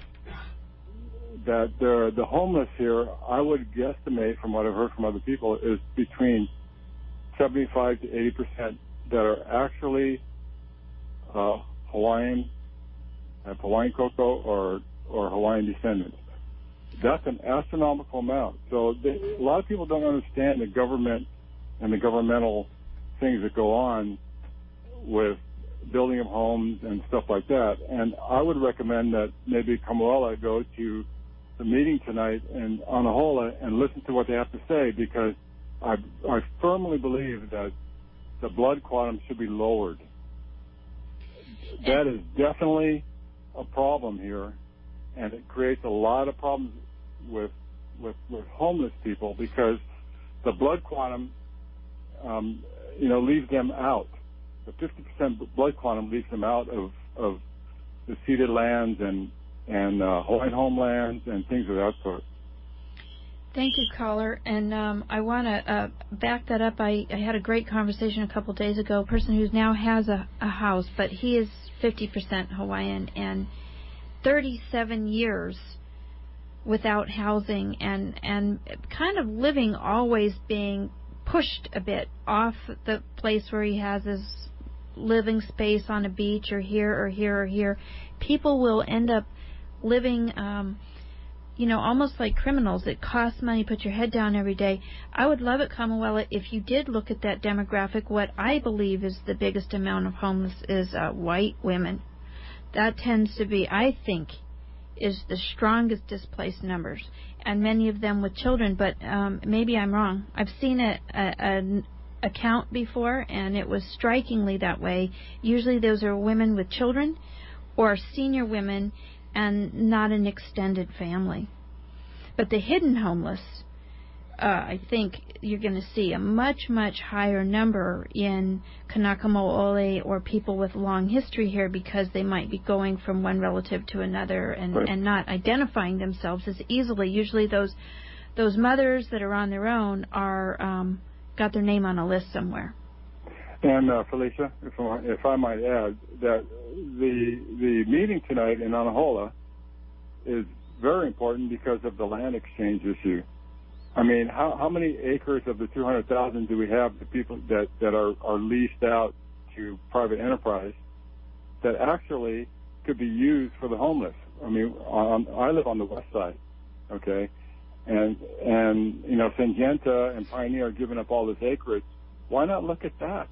that the the homeless here, I would guesstimate from what I've heard from other people, is between seventy-five to eighty percent that are actually uh, Hawaiian, have Hawaiian cocoa or or Hawaiian descendants. That's an astronomical amount. So they, a lot of people don't understand the government and the governmental things that go on with building of homes and stuff like that. And I would recommend that maybe Kamuela go to the meeting tonight in Anahola and listen to what they have to say, because I, I firmly believe that the blood quantum should be lowered. That is definitely a problem here, and it creates a lot of problems with with, with homeless people, because the blood quantum, um, you know, leaves them out. The fifty percent blood quantum leaves them out of, of the ceded lands and and uh, Hawaiian homelands and things of that sort. Thank you, caller. And um, I want to uh, back that up. I, I had a great conversation a couple days ago. A person who now has a, a house, but he is fifty percent Hawaiian and thirty-seven years without housing, and, and kind of living always being pushed a bit off the place where he has his living space on a beach or here or here or here. People will end up living, um, you know, almost like criminals. It costs money to put your head down every day. I would love it, Kamuela, if you did look at that demographic. What I believe is the biggest amount of homeless is uh, white women. That tends to be, I think, is the strongest displaced numbers, and many of them with children, but um, maybe I'm wrong. I've seen a, a, an account before, and it was strikingly that way. Usually those are women with children or senior women and not an extended family. But the hidden homeless, uh, I think you're going to see a much, much higher number in Kanaka Maoli or people with long history here, because they might be going from one relative to another and, right. and not identifying themselves as easily. Usually those those mothers that are on their own are um, got their name on a list somewhere. And uh, Felicia, if I, if I might add, that the the meeting tonight in Anahola is very important because of the land exchange issue. I mean, how how many acres of the two hundred thousand do we have the people that, that are, are leased out to private enterprise that actually could be used for the homeless? I mean, on, I live on the west side, okay, and and you know, Syngenta and Pioneer are giving up all this acreage. Why not look at that?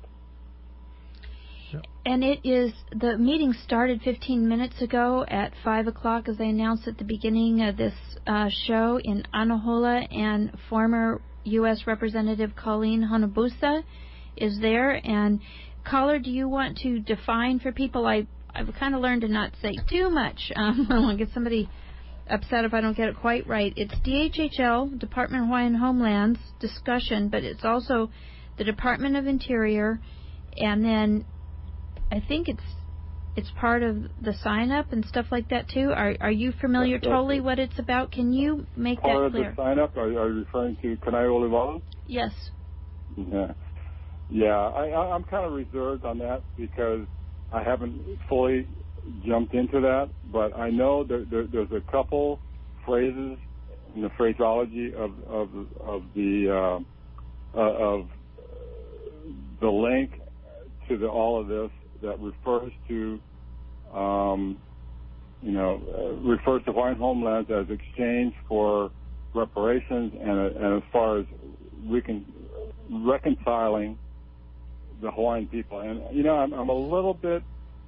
And it is, the meeting started fifteen minutes ago at five o'clock, as I announced at the beginning of this uh, show, in Anahola, and former U S Representative Colleen Hanabusa is there. And caller, do you want to define for people? I, I've kind of learned to not say too much. Um, I don't want to get somebody upset if I don't get it quite right. It's D H H L, Department of Hawaiian Homelands discussion, but it's also the Department of Interior, and then I think it's it's part of the sign up and stuff like that too. Are are you familiar That's totally right. what it's about? Can you make Part that of clear? the sign up, are, are you referring to Kanai Olivalo? Yes. Yeah. Yeah, I, I, I'm kind of reserved on that because I haven't fully jumped into that, but I know there, there, there's a couple phrases in the phraseology of of, of the uh, uh, of the link to the, all of this that refers to, um, you know, uh, refers to Hawaiian homelands as exchange for reparations, and, uh, and as far as we can reconciling the Hawaiian people. And you know, I'm, I'm a little bit,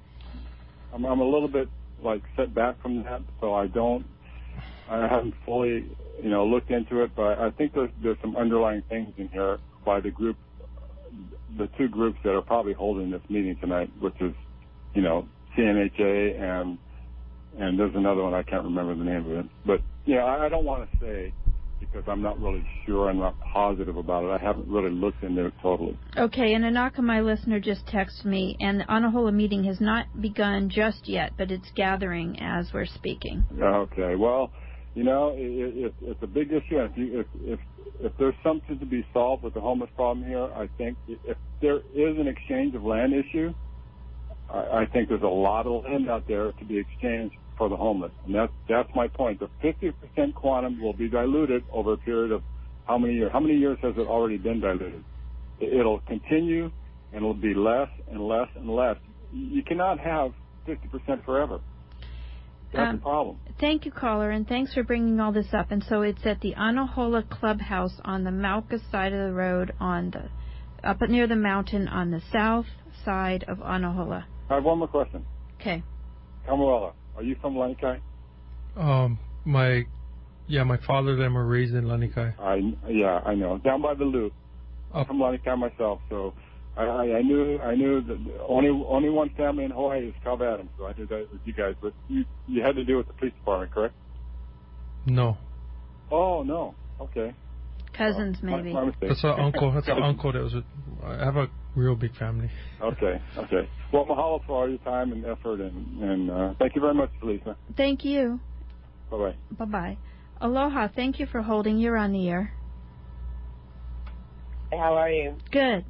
I'm, I'm a little bit like set back from that, so I don't, I haven't fully, you know, looked into it. But I think there's there's some underlying things in here by the group, the two groups that are probably holding this meeting tonight, which is, you know, C N H A and and there's another one I can't remember the name of it. But yeah, I, I don't want to say, because I'm not really sure, I'm not positive about it. I haven't really looked into it totally. Okay, and an Akamai listener just texted me, and the Anahola meeting has not begun just yet, but it's gathering as we're speaking. Okay, well, you know, it, it, it's a big issue. If, you, if if if there's something to be solved with the homeless problem here, I think if there is an exchange of land issue, I, I think there's a lot of land out there to be exchanged for the homeless. And that's, that's my point. The fifty percent quantum will be diluted over a period of how many years? How many years has it already been diluted? It'll continue, and it'll be less and less and less. You cannot have fifty percent forever. That's Um, the problem. Thank you, caller, and thanks for bringing all this up. And so it's at the Anahola Clubhouse on the Mauka side of the road, on the up near the mountain on the south side of Anahola. I have one more question. Okay. Kamuela, are you from Lanikai? Um, my, yeah, my father and them were raised in Lanikai. I, yeah, I know. Down by the loop. I'm from Lanikai myself, so I, I, I knew I knew that only only one family in Hawaii is Cobb Adams, so I knew that was you guys. But you you had to do with the police department, correct? No. Oh no. Okay. Cousins, My- maybe. my mistake. That's our uncle. That's our uncle that was with, I have a real big family. Okay. Okay. Well, mahalo for all your time and effort, and and uh, thank you very much, Lisa. Thank you. Bye bye. Bye-bye. Aloha, thank you for holding. You're on the air. How are you? Good.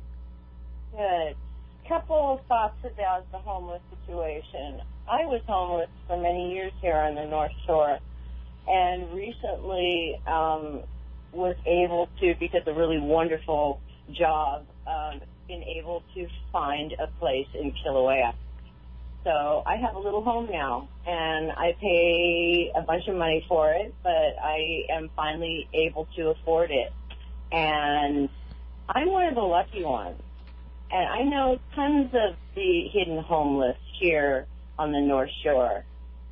Good. Couple of thoughts about the homeless situation. I was homeless for many years here on the North Shore, and recently um, was able to, because of a really wonderful job, um, been able to find a place in Kilauea. So I have a little home now, and I pay a bunch of money for it, but I am finally able to afford it. And I'm one of the lucky ones. And I know tons of the hidden homeless here on the North Shore.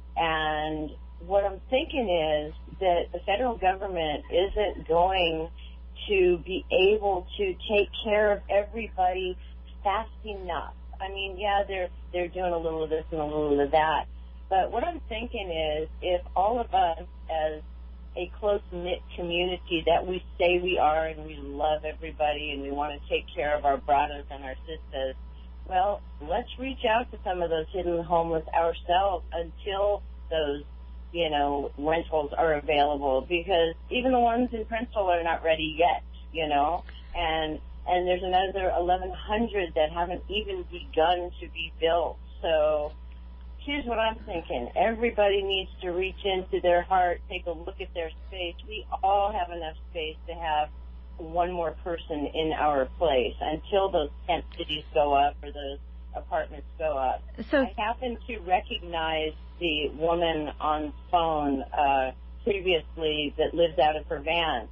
And what I'm thinking is that the federal government isn't going to be able to take care of everybody fast enough. I mean, yeah, they're they're doing a little of this and a little of that. But what I'm thinking is, if all of us as a close-knit community that we say we are, and we love everybody and we want to take care of our brothers and our sisters, well, let's reach out to some of those hidden homeless ourselves until those, you know, rentals are available, because even the ones in Princeton are not ready yet, you know, and and there's another eleven hundred that haven't even begun to be built. So here's what I'm thinking. Everybody needs to reach into their heart, take a look at their space. We all have enough space to have one more person in our place until those tent cities go up or those apartments go up. So I happen to recognize the woman on phone uh, previously that lives out of her van,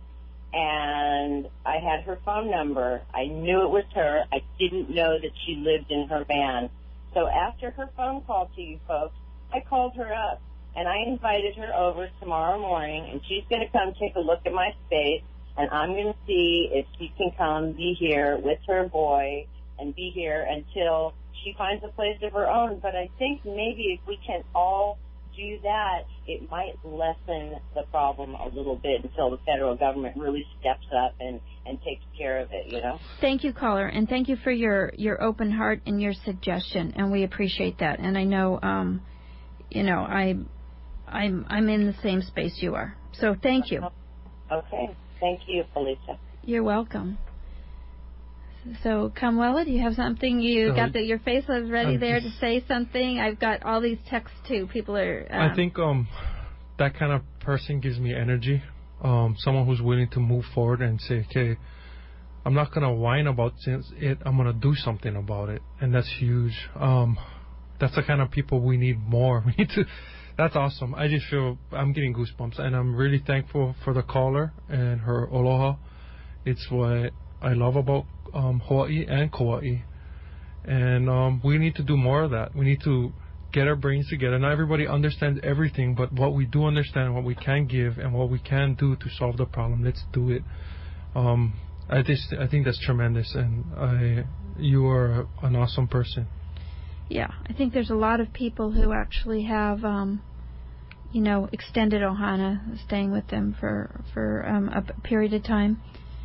and I had her phone number. I knew it was her. I didn't know that she lived in her van. So after her phone call to you folks, I called her up, and I invited her over tomorrow morning, and she's going to come take a look at my space, and I'm going to see if she can come be here with her boy and be here until she finds a place of her own. But I think maybe if we can all do that, it might lessen the problem a little bit until the federal government really steps up and, and takes care of it, you know. Thank you, caller, and thank you for your, your open heart and your suggestion, and we appreciate that. And I know, um, you know, I, I'm I'm in the same space you are. So thank you. Okay. Thank you, Felicia. You're welcome. So, Kamwela, do you have something? You So got the, your face was ready I'm there just- to say something. I've got all these texts too. People are. Um, I think um, that kind of person gives me energy. Um, someone who's willing to move forward and say, okay, I'm not going to whine about it. I'm going to do something about it. And that's huge. Um, that's the kind of people we need more. We need to. That's awesome. I just feel I'm getting goosebumps. And I'm really thankful for the caller and her aloha. It's what I love about um, Hawaii and Kauai. And um, we need to do more of that. We need to get our brains together. Not everybody understands everything, but what we do understand, what we can give, and what we can do to solve the problem, let's do it. Um, I just, I think that's tremendous, and I, you are an awesome person. Yeah, I think there's a lot of people who actually have, um, you know, extended ohana, staying with them for for um, a p- period of time.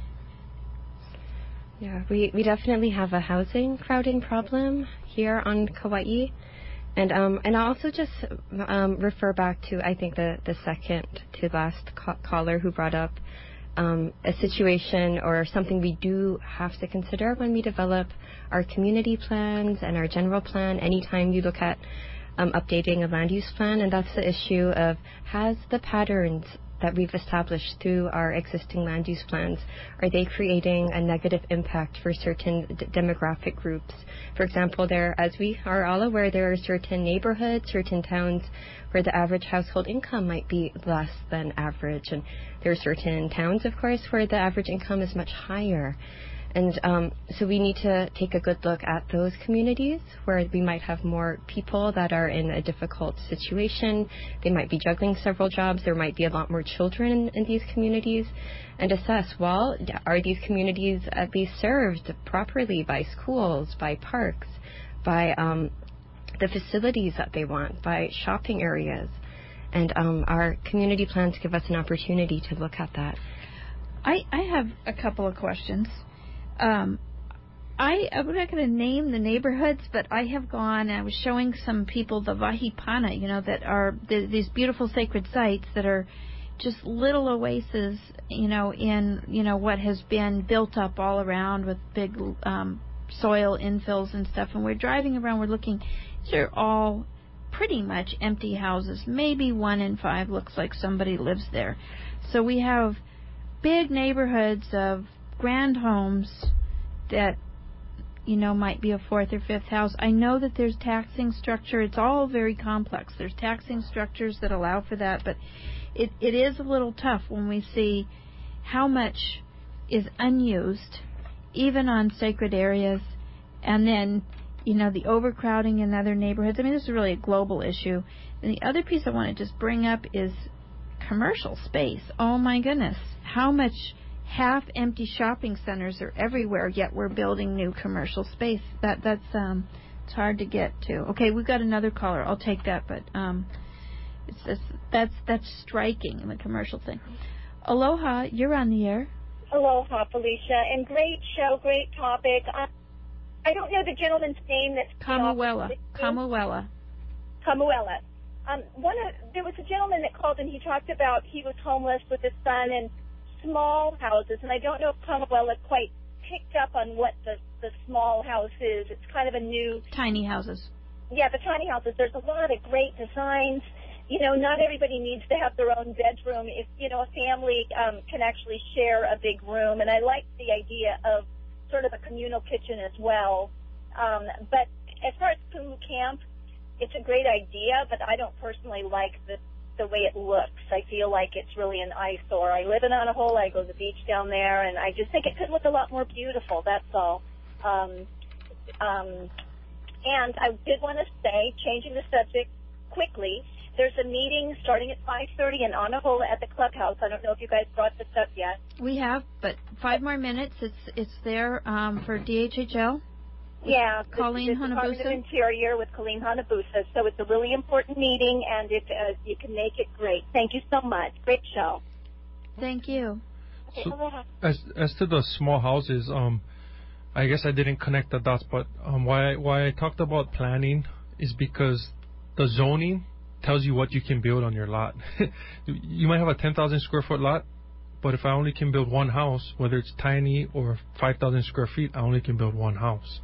Yeah, we, we definitely have a housing crowding problem here on Kauai. And um, and I'll also just um, refer back to, I think, the, the second to last ca- caller who brought up um, a situation or something we do have to consider when we develop our community plans and our general plan. Anytime you look at um, updating a land use plan, and that's the issue of, has the patterns that we've established through our existing land use plans, are they creating a negative impact for certain d- demographic groups? For example, there, as we are all aware, there are certain neighborhoods, certain towns where the average household income might be less than average, and there are certain towns, of course, where the average income is much higher. And um, so we need to take a good look at those communities where we might have more people that are in a difficult situation. They might be juggling several jobs. There might be a lot more children in these communities. And assess, well, are these communities at least served properly by schools, by parks, by um, the facilities that they want, by shopping areas? And um, our community plans give us an opportunity to look at that. I, I have a couple of questions. Um, I, I'm not going to name the neighborhoods, but I have gone and I was showing some people the Vahipana, you know, that are the, these beautiful sacred sites that are just little oases, you know, in, you know, what has been built up all around with big um, soil infills and stuff. And we're driving around, we're looking, these are all pretty much empty houses. Maybe one in five looks like somebody lives there. So we have big neighborhoods of grand homes that, you know, might be a fourth or fifth house. I know that there's taxing structure. It's all very complex. There's taxing structures that allow for that, but it, it is a little tough when we see how much is unused, even on sacred areas, and then, you know, the overcrowding in other neighborhoods. I mean, this is really a global issue. And the other piece I want to just bring up is commercial space. Oh, my goodness. How much half-empty shopping centers are everywhere, yet we're building new commercial space. That that's um, it's hard to get to. Okay, we've got another caller. I'll take that, but um, it's just, that's that's striking in the commercial thing. Aloha, you're on the air. Aloha, Felicia, and great show, great topic. Um, I don't know the gentleman's name. That's Kamuela. Kamuela. Kamuela. Um, one of, there was a gentleman that called and he talked about he was homeless with his son and small houses, and I don't know if Kamuela quite picked up on what the, the small house is. It's kind of a new... Tiny houses. Yeah, the tiny houses. There's a lot of great designs. You know, not everybody needs to have their own bedroom. If, you know, a family um, can actually share a big room, and I like the idea of sort of a communal kitchen as well. Um, but as far as Kumu Camp, it's a great idea, but I don't personally like the the way it looks. I feel like it's really an eyesore. I live in Anahola. I go to the beach down there, and I just think it could look a lot more beautiful. That's all. Um, um, and I did want to say, changing the subject quickly, there's a meeting starting at five thirty in Anahola at the clubhouse. I don't know if you guys brought this up yet. We have, but five more minutes. It's it's there um, for D H H L. Yeah, Colleen the, the Department of Interior with Colleen Hanabusa. So it's a really important meeting, and if uh, you can make it, great. Thank you so much. Great show. Thank you. So as as to the small houses, um, I guess I didn't connect the dots, but um, why why I talked about planning is because the zoning tells you what you can build on your lot. You might have a ten thousand square foot lot, but if I only can build one house, whether it's tiny or five thousand square feet, I only can build one house.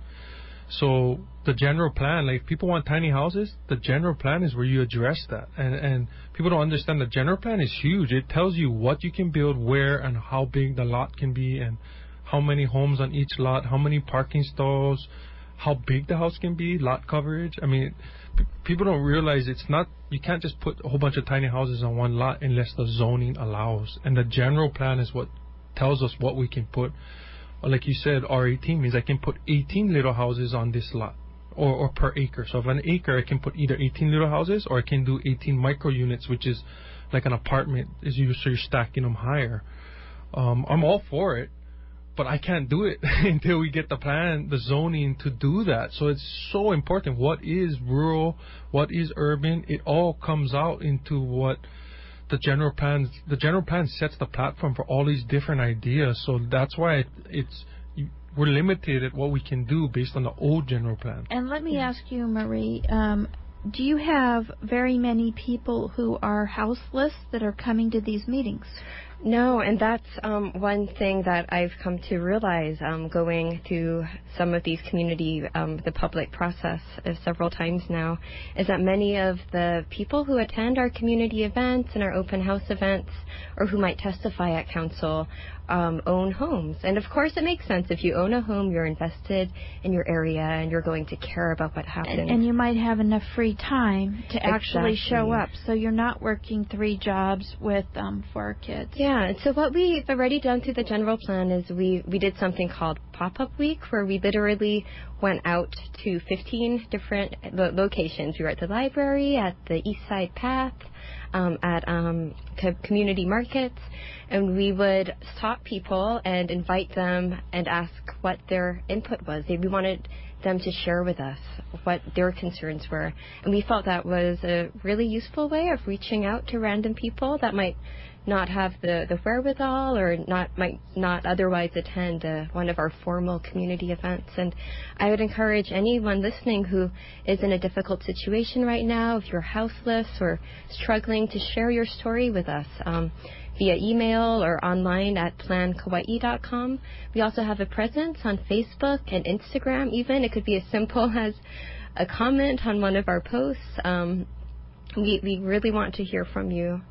So the general plan, like, people want tiny houses, the general plan is where you address that. And, and people don't understand the general plan is huge. It tells you what you can build, where, and how big the lot can be, and how many homes on each lot, how many parking stalls, how big the house can be, lot coverage. I mean, p- people don't realize it's not, you can't just put a whole bunch of tiny houses on one lot unless the zoning allows. And the general plan is what tells us what we can put. Like you said, R eighteen means I can put eighteen little houses on this lot, or, or per acre. So if an acre, I can put either eighteen little houses, or I can do eighteen micro units, which is like an apartment, is you, so you're stacking them higher. Um, I'm all for it, but I can't do it until we get the plan, the zoning to do that. So it's so important. What is rural? What is urban? It all comes out into what the general plan. The general plan sets the platform for all these different ideas. So that's why it, it's we're limited at what we can do based on the old general plan. And let me ask you, Marie, um, do you have very many people who are houseless that are coming to these meetings? No, and that's um, one thing that I've come to realize um, going through some of these community, um, the public process uh, several times now, is that many of the people who attend our community events and our open house events, or who might testify at council, um, own homes. And of course it makes sense. If you own a home, you're invested in your area and you're going to care about what happens. And, and you might have enough free time to actually Exactly. show up, so you're not working three jobs with um, four kids. Yeah, and so what we've already done through the general plan is we, we did something called Pop-Up Week, where we literally went out to fifteen different lo- locations. We were at the library, at the East Side Path, um, at um, co- community markets, and we would stop people and invite them and ask what their input was. We wanted them to share with us what their concerns were. And we felt that was a really useful way of reaching out to random people that might not have the, the wherewithal or not might not otherwise attend uh, one of our formal community events. And I would encourage anyone listening who is in a difficult situation right now, if you're houseless or struggling, to share your story with us um, via email or online at plan kauai dot com. We also have a presence on Facebook and Instagram even. It could be as simple as a comment on one of our posts. Um, we, we really want to hear from you.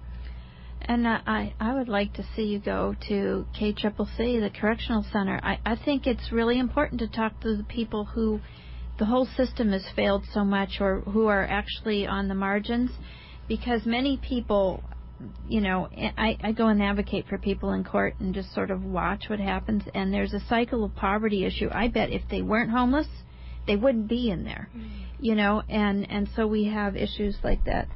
And uh, I, I would like to see you go to K C C C, the Correctional Center. I, I think it's really important to talk to the people who the whole system has failed so much, or who are actually on the margins, because many people, you know, I, I go and advocate for people in court and just sort of watch what happens, and there's a cycle of poverty issue. I bet if they weren't homeless, they wouldn't be in there, mm. you know, and, and so we have issues like that.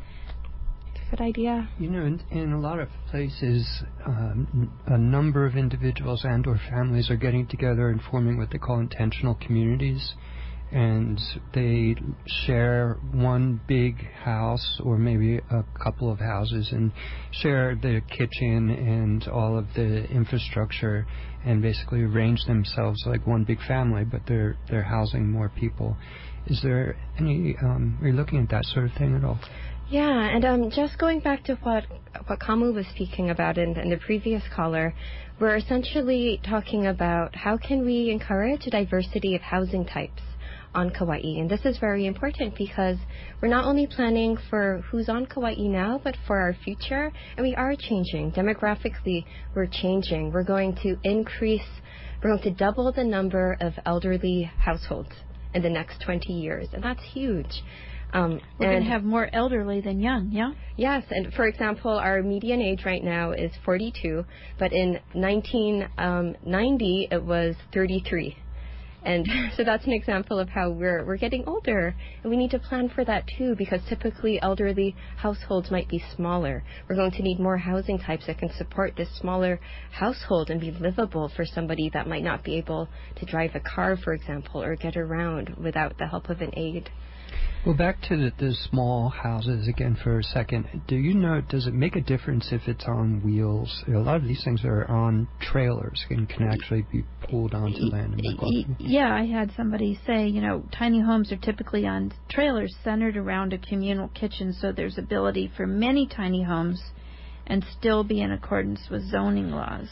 Good idea. You know, in, in a lot of places, um, a number of individuals and or families are getting together and forming what they call intentional communities, and they share one big house or maybe a couple of houses and share the kitchen and all of the infrastructure, and basically arrange themselves like one big family, but they're they're housing more people. Is there any, um, are you looking at that sort of thing at all? Yeah, and um, just going back to what what Kamu was speaking about in, in the previous caller, we're essentially talking about how can we encourage a diversity of housing types on Kauai. And this is very important because we're not only planning for who's on Kauai now, but for our future. And we are changing. Demographically, we're changing. We're going to increase, we're going to double the number of elderly households in the next twenty years. And that's huge. Um, We're going to have more elderly than young, yeah? Yes, and for example, our median age right now is forty-two, but in nineteen ninety it was thirty-three. And so that's an example of how we're we're getting older, and we need to plan for that too, because typically elderly households might be smaller. We're going to need more housing types that can support this smaller household and be livable for somebody that might not be able to drive a car, for example, or get around without the help of an aid. Well, back to the, the small houses again for a second. Do you know, does it make a difference if it's on wheels? A lot of these things are on trailers and can actually be pulled onto land. Yeah, I had somebody say, you know, tiny homes are typically on trailers centered around a communal kitchen, so there's ability for many tiny homes and still be in accordance with zoning laws.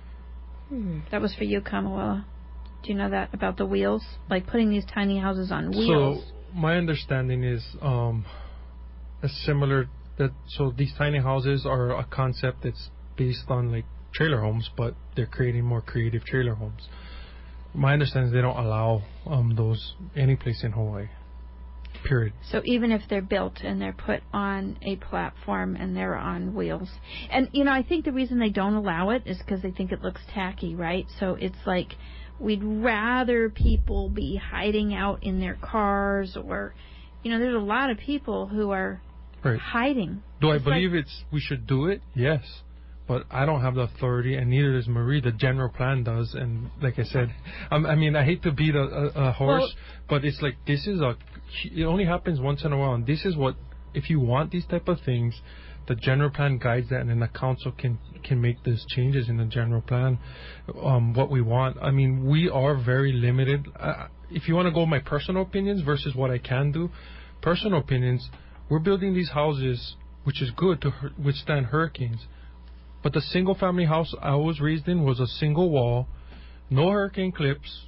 Hmm. That was for you, Kamala. Do you know that about the wheels? Like putting these tiny houses on wheels? So my understanding is um, a similar that so these tiny houses are a concept that's based on like trailer homes, but they're creating more creative trailer homes. My understanding is they don't allow um, those any place in Hawaii. Period. So even if they're built and they're put on a platform and they're on wheels, and you know I think the reason they don't allow it is because they think it looks tacky, right? So it's like, we'd rather people be hiding out in their cars, or, you know, there's a lot of people who are right. hiding. Do I it's believe like, it's we should do it? Yes. But I don't have the authority, and neither does Marie. The general plan does. And like I said, um, I mean, I hate to beat a, a, a horse, well, but it's like this is a, it only happens once in a while. And this is what, if you want these type of things, the general plan guides that, and then the council can can make those changes in the general plan. Um, what we want. I mean, we are very limited. Uh, if you want to go my personal opinions versus what I can do, personal opinions, we're building these houses, which is good to hur- withstand hurricanes. But the single family house I was raised in was a single wall, no hurricane clips.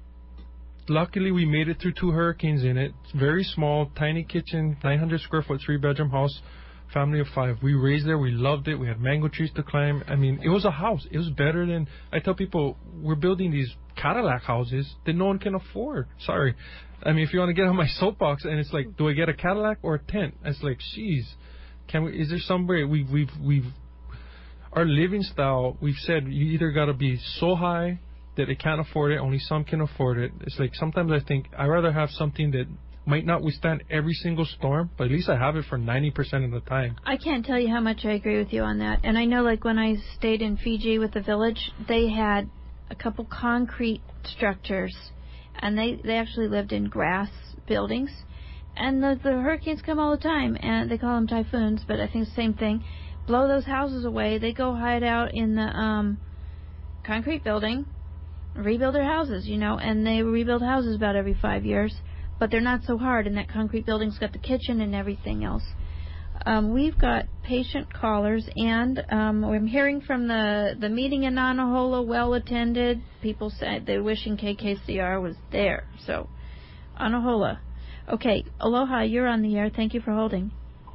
Luckily, we made it through two hurricanes in it. It's very small, tiny kitchen, nine hundred square foot, three bedroom house. Family of five. We raised there. We loved it. We had mango trees to climb. I mean, it was a house. It was better than... I tell people, we're building these Cadillac houses that no one can afford. Sorry. I mean, if you want to get on my soapbox, and it's like, do I get a Cadillac or a tent? It's like, geez. Can we... Is there some way... We've... We've... we've our living style, we've said you either got to be so high that it can't afford it, only some can afford it. It's like sometimes I think I'd rather have something that might not withstand every single storm, but at least I have it for ninety percent of the time. I can't tell you how much I agree with you on that. And I know, like, when I stayed in Fiji with the village, they had a couple concrete structures, and they, they actually lived in grass buildings. And the, the hurricanes come all the time, and they call them typhoons, but I think it's the same thing. Blow those houses away. They go hide out in the um, concrete building, rebuild their houses, you know, and they rebuild houses about every five years. But they're not so hard, and that concrete building's got the kitchen and everything else. Um, we've got patient callers, and um, I'm hearing from the, the meeting in Anahola, well attended. People said they're wishing K K C R was there. So, Anahola. Okay, aloha, you're on the air. Thank you for holding.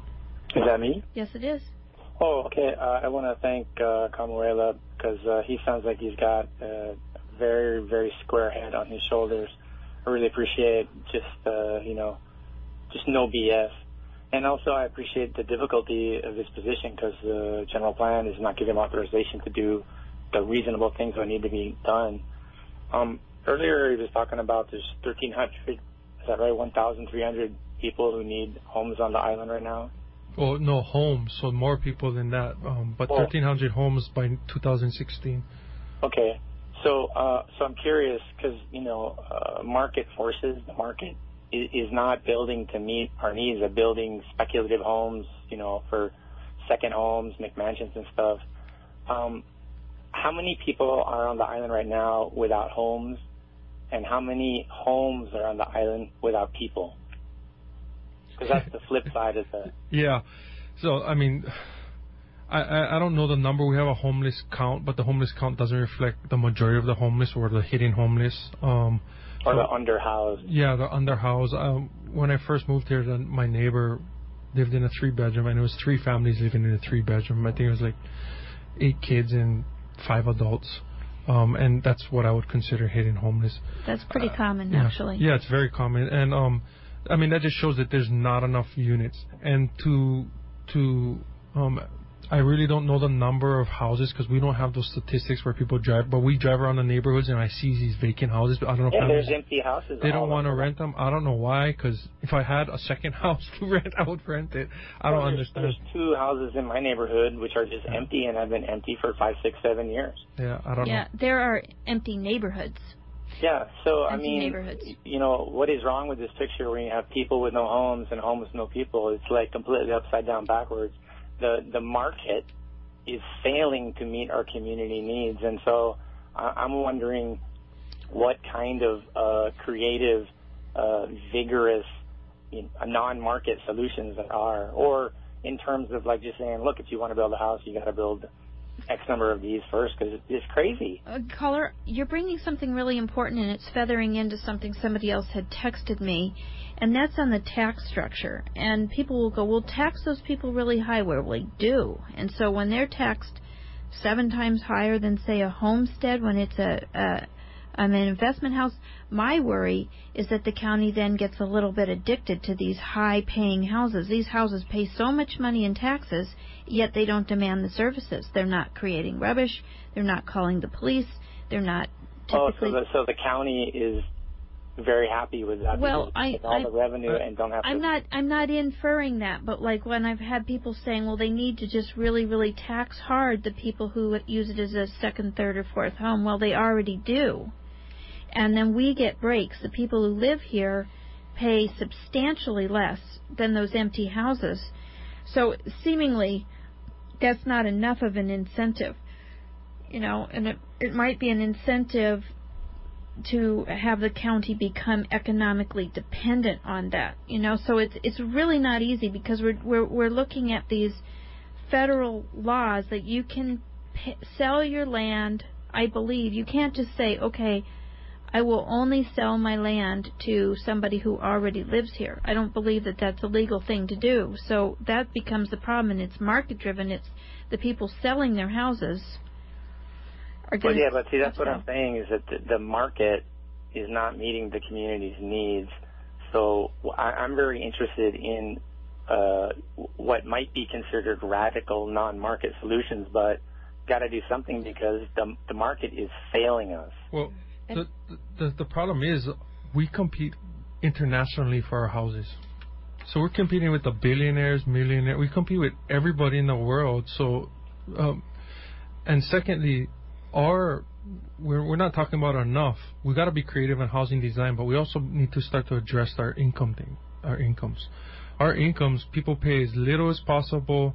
Is that me? Yes, it is. Oh, okay. Uh, I want to thank uh, Kamuela because uh, he sounds like he's got a very, very square head on his shoulders. I really appreciate just, uh, you know, just no B S. And also I appreciate the difficulty of his position because the general plan is not giving him authorization to do the reasonable things that need to be done. Um, earlier he was talking about there's thirteen hundred, is that right, one thousand three hundred people who need homes on the island right now? Well, no, homes, so more people than that, um, but well, thirteen hundred homes by two thousand sixteen. Okay. So, uh, so I'm curious because, you know, uh, market forces, the market is, is not building to meet our needs. They're building speculative homes, you know, for second homes, McMansions and stuff. Um, how many people are on the island right now without homes, and how many homes are on the island without people? Because that's the flip side of the... Yeah. So, I mean... I, I, I don't know the number. We have a homeless count, but the homeless count doesn't reflect the majority of the homeless or the hidden homeless. Um, or so, the underhoused. Yeah, the underhoused. Um, when I first moved here, then my neighbor lived in a three-bedroom, and it was three families living in a three-bedroom. I think it was like eight kids and five adults. Um, and that's what I would consider hidden homeless. That's pretty uh, common, yeah. actually. Yeah, it's very common. And, um, I mean, that just shows that there's not enough units. And to... to um, I really don't know the number of houses because we don't have those statistics where people drive. But we drive around the neighborhoods and I see these vacant houses. But I don't know. Yeah, if there's empty houses. They don't want to rent them. I don't know why. Because if I had a second house to rent, I would rent it. I well, don't there's, understand. There's two houses in my neighborhood which are just yeah. empty and have been empty for five, six, seven years. Yeah, I don't yeah, know. Yeah, there are empty neighborhoods. Yeah, so I empty mean, neighborhoods. you know, what is wrong with this picture when you have people with no homes and homes with no people? It's like completely upside down backwards. The the market is failing to meet our community needs, and so I, I'm wondering what kind of uh, creative, uh, vigorous, you know, non-market solutions there are, or in terms of like just saying, look, if you want to build a house, you got to build X number of these first, because it's crazy. Uh, caller, you're bringing something really important, and it's feathering into something somebody else had texted me, and that's on the tax structure. And people will go, well, tax those people really high. Well, they do. And so when they're taxed seven times higher than, say, a homestead, when it's a, a um, an investment house, my worry is that the county then gets a little bit addicted to these high-paying houses. These houses pay so much money in taxes, yet they don't demand the services. They're not creating rubbish. They're not calling the police. They're not typically... Oh, so the, so the county is very happy with that. Well, I, with all I, the revenue and don't have I'm to... not. I'm not inferring that, but like when I've had people saying, well, they need to just really, really tax hard the people who use it as a second, third, or fourth home. Well, they already do. And then we get breaks. The people who live here pay substantially less than those empty houses. So seemingly, that's not enough of an incentive. You know, and it, it might be an incentive to have the county become economically dependent on that. You know, so it's it's really not easy, because we're we're we're looking at these federal laws that you can pay, sell your land. I believe you can't just say, okay, I will only sell my land to somebody who already lives here. I don't believe that that's a legal thing to do. So that becomes the problem, and it's market-driven. It's the people selling their houses are Well, going yeah, but see, that's what I'm saying, is that the, the market is not meeting the community's needs. So I, I'm very interested in uh, what might be considered radical non-market solutions, but got to do something because the, the market is failing us. Well, The, the the problem is we compete internationally for our houses. So we're competing with the billionaires, millionaires. We compete with everybody in the world. So, um, and secondly, our we're we're not talking about enough. We got to be creative in housing design, but we also need to start to address our income thing, our incomes. Our incomes, people pay as little as possible,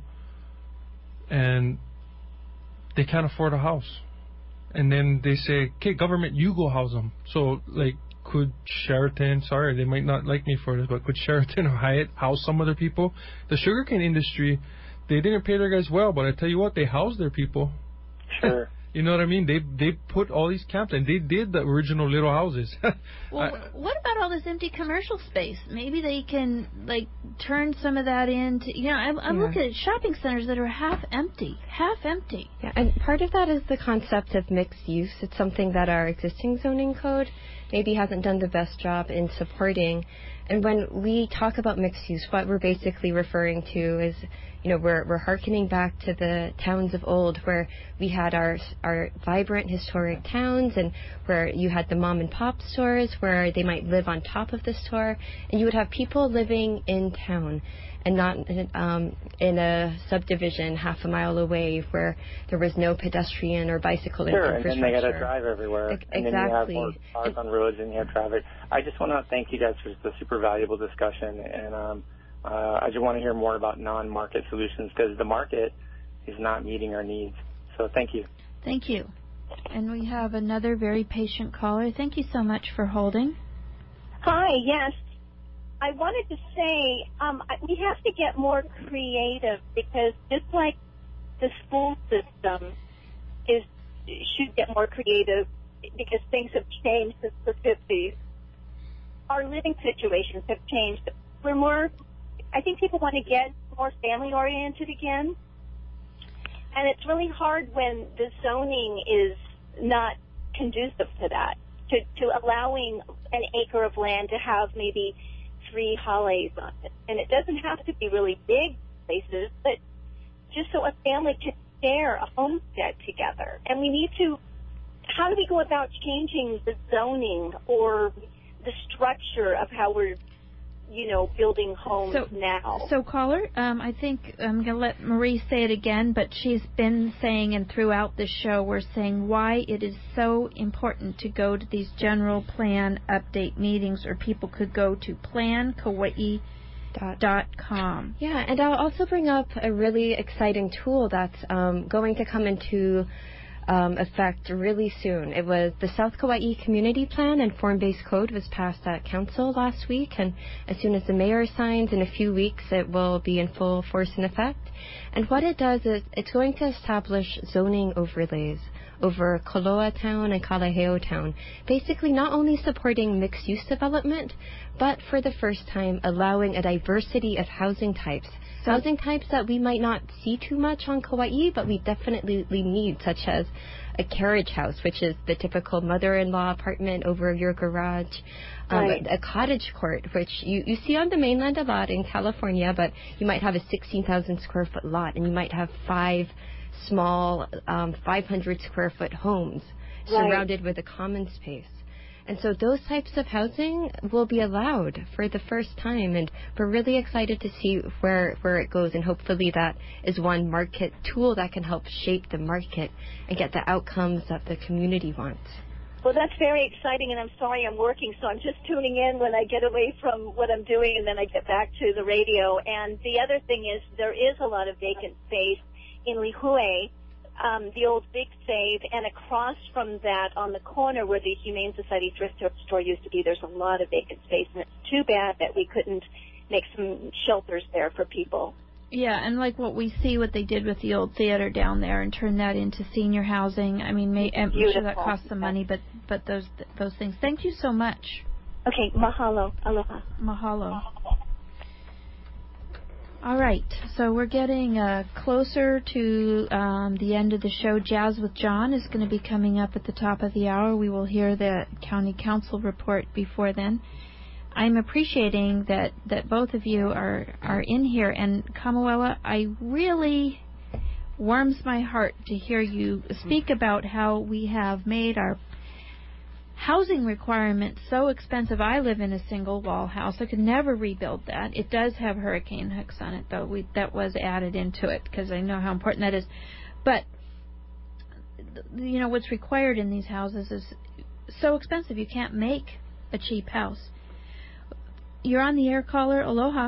and they can't afford a house. And then they say, okay, government, you go house them. So, like, could Sheraton, sorry, they might not like me for this, but could Sheraton or Hyatt house some other people? The sugarcane industry, they didn't pay their guys well, but I tell you what, they housed their people. Sure. You know what I mean? They they put all these camps, and they did the original little houses. Well, I, what about all this empty commercial space? Maybe they can, like, turn some of that into, you know, I'm, I'm Yeah. looking at shopping centers that are half empty, half empty. Yeah, and part of that is the concept of mixed use. It's something that our existing zoning code maybe hasn't done the best job in supporting. And when we talk about mixed use, what we're basically referring to is, you know, we're we're hearkening back to the towns of old, where we had our our vibrant historic towns, and where you had the mom and pop stores where they might live on top of the store, and you would have people living in town and not um, in a subdivision half a mile away where there was no pedestrian or bicycle Sure, infrastructure. and then they got to drive everywhere. Ex- and then exactly. you have more cars on roads and you have traffic. I just want to thank you guys for the super valuable discussion, and um, uh, I just want to hear more about non-market solutions, because the market is not meeting our needs. So thank you. Thank you. And we have another very patient caller. Thank you so much for holding. Hi, yes. I wanted to say um, I- we have to get more creative, because just like the school system is should get more creative because things have changed since the fifties, our living situations have changed. We're more, I think people want to get more family-oriented again, and it's really hard when the zoning is not conducive to that, to, to allowing an acre of land to have maybe three chalets on it. And it doesn't have to be really big places, but just so a family can share a homestead together. And we need to, how do we go about changing the zoning or the structure of how we're you know, building homes so, now. So, caller, um, I think I'm going to let Marie say it again, but she's been saying, and throughout the show, we're saying why it is so important to go to these general plan update meetings, or people could go to plan kauai dot com. Yeah, and I'll also bring up a really exciting tool that's um, going to come into Um, effect really soon. It was the South Kauai Community Plan and Form-Based Code was passed at Council last week, and as soon as the mayor signs in a few weeks, it will be in full force and effect. And what it does is it's going to establish zoning overlays over Koloa Town and Kalaheo Town, basically not only supporting mixed-use development, but for the first time allowing a diversity of housing types. Housing types that we might not see too much on Kauai, but we definitely need, such as a carriage house, which is the typical mother-in-law apartment over your garage, um, Right. a, a cottage court, which you, you see on the mainland a lot in California, but you might have a sixteen thousand square foot lot, and you might have five small um, five hundred square foot homes Right. surrounded with a common space. And so those types of housing will be allowed for the first time, and we're really excited to see where where it goes, and hopefully that is one market tool that can help shape the market and get the outcomes that the community wants. Well, that's very exciting, and I'm sorry I'm working, so I'm just tuning in when I get away from what I'm doing, and then I get back to the radio. And the other thing is there is a lot of vacant space in Lihue, Um, the old Big Save, and across from that on the corner where the Humane Society thrift store used to be, there's a lot of vacant space, and it's too bad that we couldn't make some shelters there for people. Yeah, and like what we see, what they did with the old theater down there and turn that into senior housing. I mean, may, I'm sure that costs some money, but but those those things. Thank you so much. Okay, mahalo, aloha. Mahalo. All right, so we're getting uh, closer to um, the end of the show. Jazz with John is going to be coming up at the top of the hour. We will hear the county council report before then. I'm appreciating that, that both of you are, are in here. And Kamuela, I really warms my heart to hear you speak about how we have made our housing requirements so expensive. I live in a single wall house. I could never rebuild that. It does have hurricane hooks on it, though. We, that was added into it because I know how important that is. But, you know, what's required in these houses is so expensive. You can't make a cheap house. You're on the air, caller. Aloha.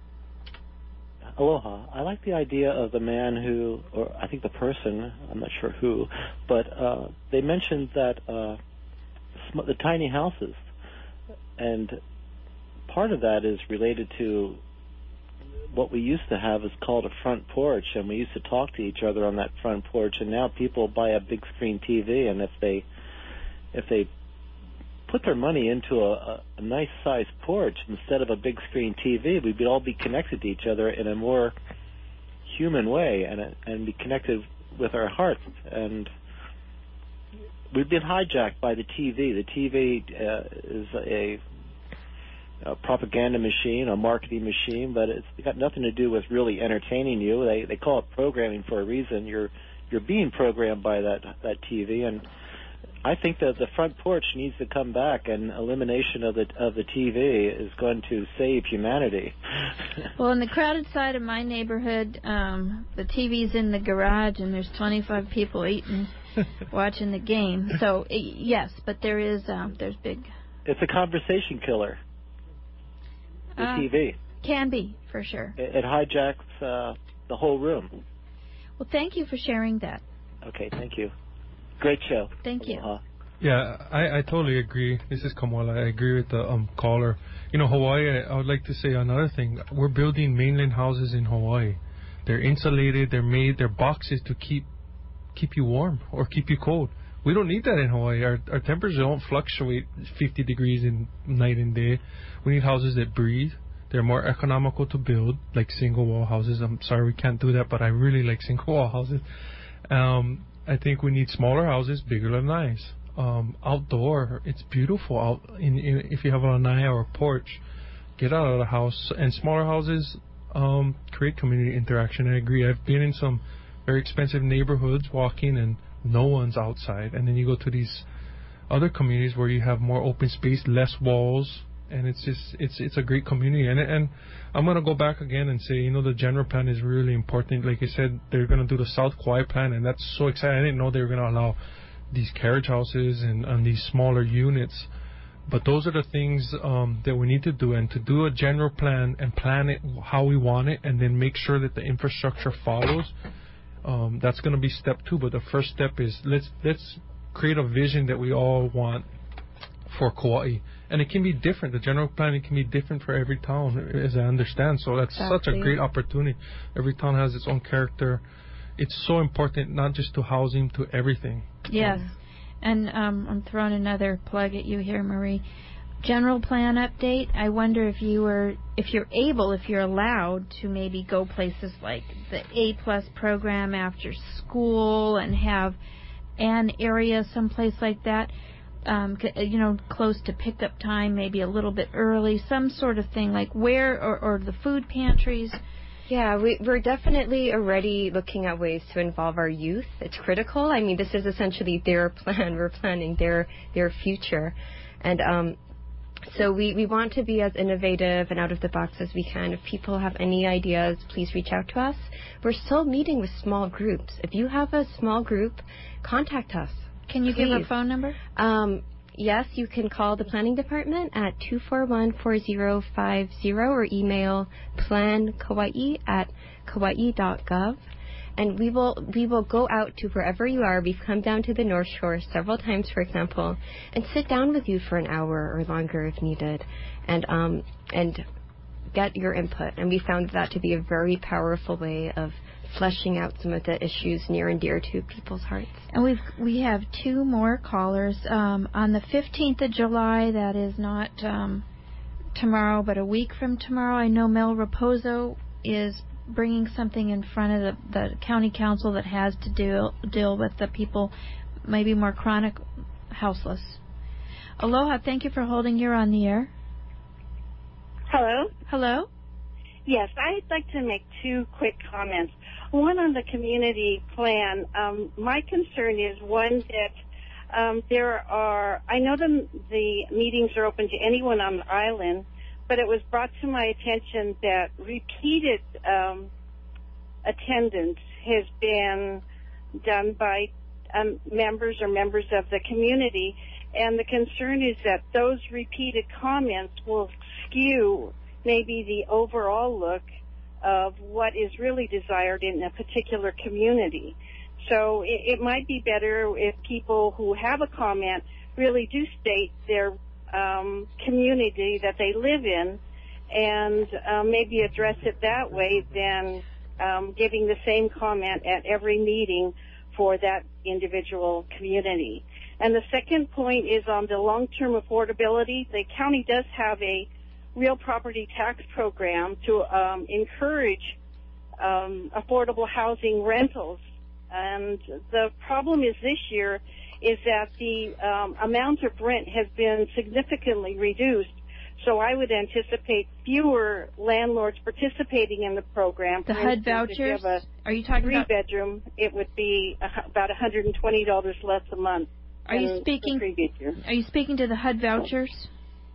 Aloha. I like the idea of the man who, or I think the person, I'm not sure who, but uh, they mentioned that uh, the tiny houses, and part of that is related to what we used to have is called a front porch, and we used to talk to each other on that front porch, and now people buy a big screen T V, and if they if they put their money into a, a, a nice sized porch instead of a big screen T V, we'd all be connected to each other in a more human way, and and be connected with our hearts. And we've been hijacked by the T V. The T V uh, is a, a propaganda machine, a marketing machine, but it's got nothing to do with really entertaining you. They they call it programming for a reason. You're you're being programmed by that that T V, and I think that the front porch needs to come back, and elimination of the of the T V is going to save humanity. Well, in the crowded side of my neighborhood, um, the T V's in the garage, and there's twenty-five people eating, watching the game. So yes, but there is um, there's big. It's a conversation killer. The uh, T V can be for sure. It, it hijacks uh, the whole room. Well, thank you for sharing that. Okay, thank you. Great show. Thank you. Uh-huh. Yeah, I, I totally agree. This is Kamuela. I agree with the um caller. You know, Hawaii, I, I would like to say another thing. We're building mainland houses in Hawaii. They're insulated. They're made. They're boxes to keep keep you warm or keep you cold. We don't need that in Hawaii. Our, our temperatures don't fluctuate fifty degrees in night and day. We need houses that breathe. They're more economical to build, like single wall houses. I'm sorry we can't do that, but I really like single wall houses. Um... I think we need smaller houses, bigger lanais. Um, outdoor, it's beautiful. Out in, in, if you have a lanai or a porch, get out of the house. And smaller houses um, create community interaction. I agree. I've been in some very expensive neighborhoods walking, and no one's outside. And then you go to these other communities where you have more open space, less walls, and it's just it's it's a great community. And and I'm gonna go back again and say, you know, the general plan is really important. Like I said, they're gonna do the South Kauai plan, and that's so exciting. I didn't know they were gonna allow these carriage houses and, and these smaller units. But those are the things um, that we need to do, and to do a general plan and plan it how we want it, and then make sure that the infrastructure follows. Um, that's going to be step two. But the first step is let's let's create a vision that we all want for Kauai, and it can be different. The general plan, it can be different for every town, as I understand. So that's Exactly. such a great opportunity. Every town has its own character. It's so important, not just to housing, to everything. Yes. And um, I'm throwing another plug at you here, Marie. General plan update. I wonder if you were, if you're able, if you're allowed to maybe go places like the A Plus program after school and have an area someplace like that, um, you know, close to pickup time, maybe a little bit early, some sort of thing like where, or, or the food pantries. Yeah, we, we're definitely already looking at ways to involve our youth. It's critical. I mean, this is essentially their plan. We're planning their their future. And um, so we, we want to be as innovative and out of the box as we can. If people have any ideas, please reach out to us. We're still meeting with small groups. If you have a small group, contact us. Can you please. give a phone number? Um, yes, you can call the planning department at two four one, four zero five zero or email plankauai at kauai dot gov. And we will we will go out to wherever you are. We've come down to the North Shore several times, for example, and sit down with you for an hour or longer if needed, and um and get your input. And we found that to be a very powerful way of fleshing out some of the issues near and dear to people's hearts. And we've we have two more callers um, on the fifteenth of July. That is not um, tomorrow, but a week from tomorrow. I know Mel Raposo is bringing something in front of the, the county council that has to deal deal with the people, maybe more chronic houseless. Aloha, thank you for holding. You're on the air. Hello. Hello. Yes, I'd like to make two quick comments. One on the community plan. Um, my concern is one that um, there are, I know the, the meetings are open to anyone on the island, but it was brought to my attention that repeated um, attendance has been done by um, members or members of the community, and the concern is that those repeated comments will skew maybe the overall look of what is really desired in a particular community. So it, it might be better if people who have a comment really do state their um, community that they live in, and um, maybe address it that way than um, giving the same comment at every meeting for that individual community. And the second point is on the long-term affordability. The county does have a real property tax program to um, encourage um, affordable housing rentals. And the problem is this year is that the um, amount of rent has been significantly reduced. So I would anticipate fewer landlords participating in the program. The For H U D instance, if you vouchers? have a Are you talking three about? bedroom, it would be a, about one hundred twenty dollars less a month. Are you than speaking? the previous year. Are you speaking to the H U D vouchers?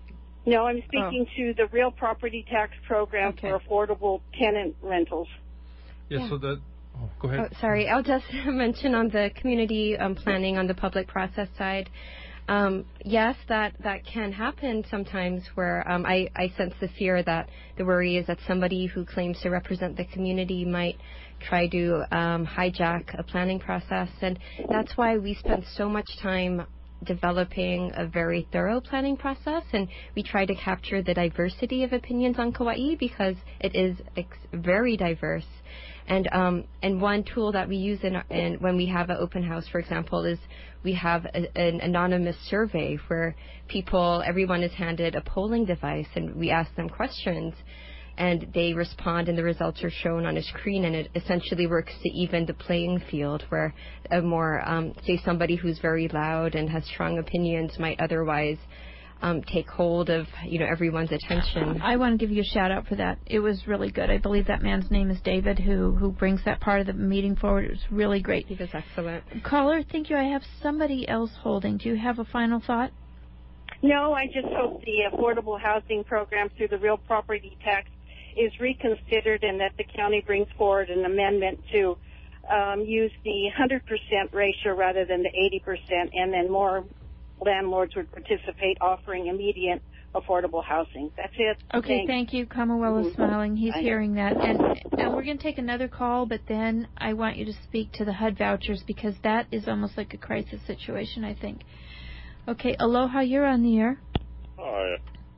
No, I'm speaking oh. to the real property tax program okay. for affordable tenant rentals. Yeah, Yeah. so that, oh, go ahead. Oh, sorry, I'll just mention on the community um, planning on the public process side. Um, yes, that, that can happen sometimes where um, I, I sense the fear that the worry is that somebody who claims to represent the community might try to um, hijack a planning process. And that's why we spend so much time developing a very thorough planning process, and we try to capture the diversity of opinions on Kauai because it is ex- very diverse. And um, and one tool that we use in, in when we have an open house, for example, is we have a, an anonymous survey where people, everyone is handed a polling device, and we ask them questions, and they respond, and the results are shown on a screen, and it essentially works to even the playing field, where a more, um, say, somebody who's very loud and has strong opinions might otherwise um, take hold of, you know, everyone's attention. I want to give you a shout out for that. It was really good. I believe that man's name is David, who who brings that part of the meeting forward. It was really great. He was excellent. Caller, thank you. I have somebody else holding. Do you have a final thought? No, I just hope the affordable housing program through the real property tax is reconsidered and that the county brings forward an amendment to um, use the one hundred percent ratio rather than the eighty percent, and then more landlords would participate offering immediate affordable housing. That's it. Okay, Thanks. thank you. Kamawella's Mhm. smiling. He's I know. hearing that. And, and we're going to take another call, but then I want you to speak to the H U D vouchers because that is almost like a crisis situation, I think. Okay, Aloha, you're on the air. Hi.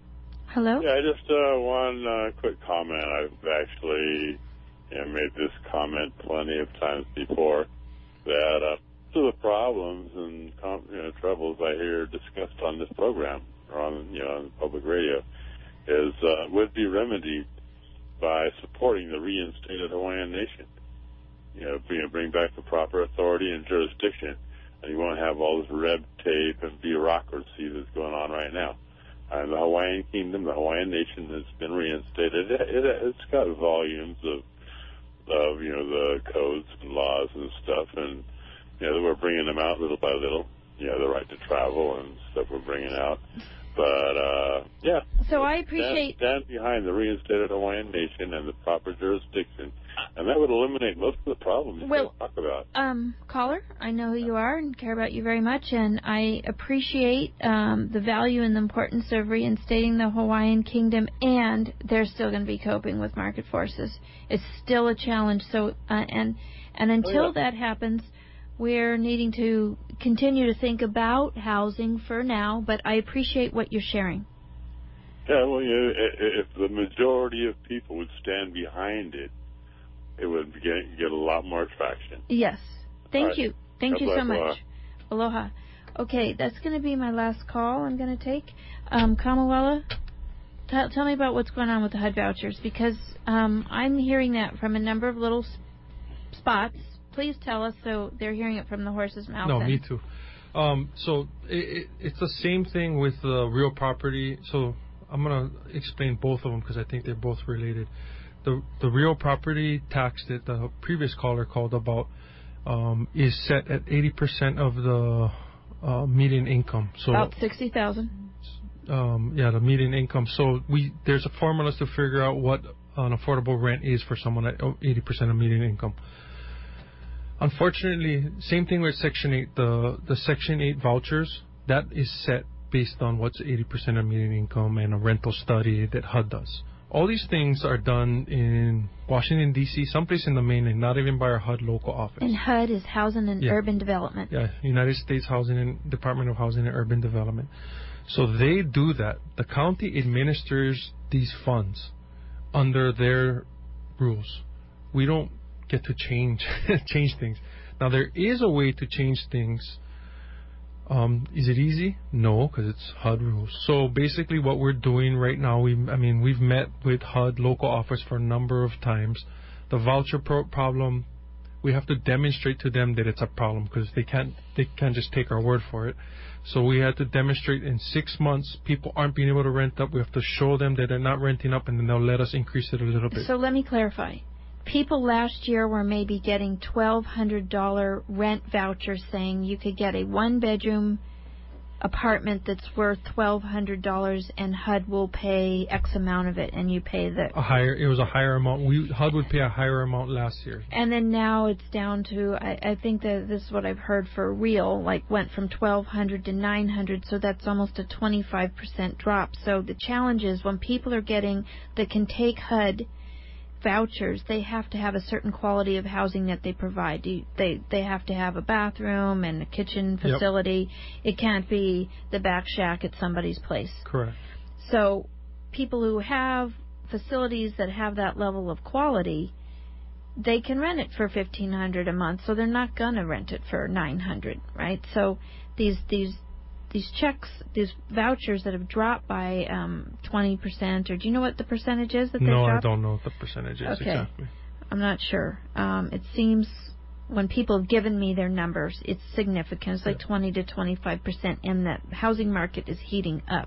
Hello? Yeah, just uh, one uh, quick comment. I've actually you know, made this comment plenty of times before that uh, some of the problems and com- you know, troubles I hear discussed on this program or on you know on public radio is uh, would be remedied by supporting the reinstated Hawaiian Nation. You know, bring, bring back the proper authority and jurisdiction, and you won't have all this red tape and bureaucracy that's going on right now. And the Hawaiian Kingdom, the Hawaiian Nation has been reinstated. It, it, it's got volumes of, of, you know, the codes and laws and stuff, and, you know, we're bringing them out little by little. You know, the right to travel and stuff we're bringing out. But, uh, yeah. So I appreciate... Stand, stand behind the reinstated Hawaiian Nation and the proper jurisdiction, and that would eliminate most of the problems Well, you talk about. Um, caller, I know who you are and care about you very much, and I appreciate um, the value and the importance of reinstating the Hawaiian Kingdom, and they're still going to be coping with market forces. It's still a challenge. So, uh, and and until Oh, yeah. that happens, we're needing to continue to think about housing for now. But I appreciate what you're sharing. Yeah, well, you know, i- if the majority of people would stand behind it, it would get, get a lot more traction. Yes. Thank All right. you. Thank God you so bless. much. Aloha. Okay, that's going to be my last call I'm going to take. Um, Kamawela, t- tell me about what's going on with the H U D vouchers, because um, I'm hearing that from a number of little s- spots. Please tell us so they're hearing it from the horse's mouth. No, and- me too. Um, so it, it, it's the same thing with the real property. So I'm going to explain both of them because I think they're both related. The the real property tax that the previous caller called about um, is set at eighty percent of the uh, median income. So About sixty thousand. um, yeah, the median income. So we there's a formula to figure out what an affordable rent is for someone at eighty percent of median income. Unfortunately, same thing with Section eight. The the Section eight vouchers, that is set based on what's eighty percent of median income and a rental study that H U D does. All these things are done in Washington, D C, someplace in the mainland, not even by our H U D local office. And H U D is Housing and Yeah. Urban Development. Yeah, United States Housing and Department of Housing and Urban Development. So they do that. The county administers these funds under their rules. We don't get to change change things. Now there is a way to change things. Um, is it easy? No, because it's H U D rules. So basically, what we're doing right now, we I mean we've met with H U D local office for a number of times. The voucher pro- problem, we have to demonstrate to them that it's a problem because they can't they can't just take our word for it. So we had to demonstrate in six months people aren't being able to rent up. We have to show them that they're not renting up, and then they'll let us increase it a little bit. So let me clarify. People last year were maybe getting twelve hundred dollars rent vouchers saying you could get a one-bedroom apartment that's worth twelve hundred dollars and H U D will pay X amount of it, and you pay the... A higher, it was a higher amount. We H U D would pay a higher amount last year. And then now it's down to, I, I think that this is what I've heard for real, like went from twelve hundred to nine hundred, so that's almost a twenty-five percent drop. So the challenge is when people are getting, that can take H U D vouchers, they have to have a certain quality of housing that they provide. You- They they have to have a bathroom and a kitchen Yep. facility. It can't be the back shack at somebody's place. Correct. So people who have facilities that have that level of quality, they can rent it for fifteen hundred dollars a month, so they're not going to rent it for nine hundred dollars, right? So these these these checks, these vouchers that have dropped by um, twenty percent, or do you know what the percentage is that they've No, I dropped? don't know what the percentage is Okay. exactly. I'm not sure. Um, it seems when people have given me their numbers, it's significant. It's like twenty to twenty-five percent, and the housing market is heating up.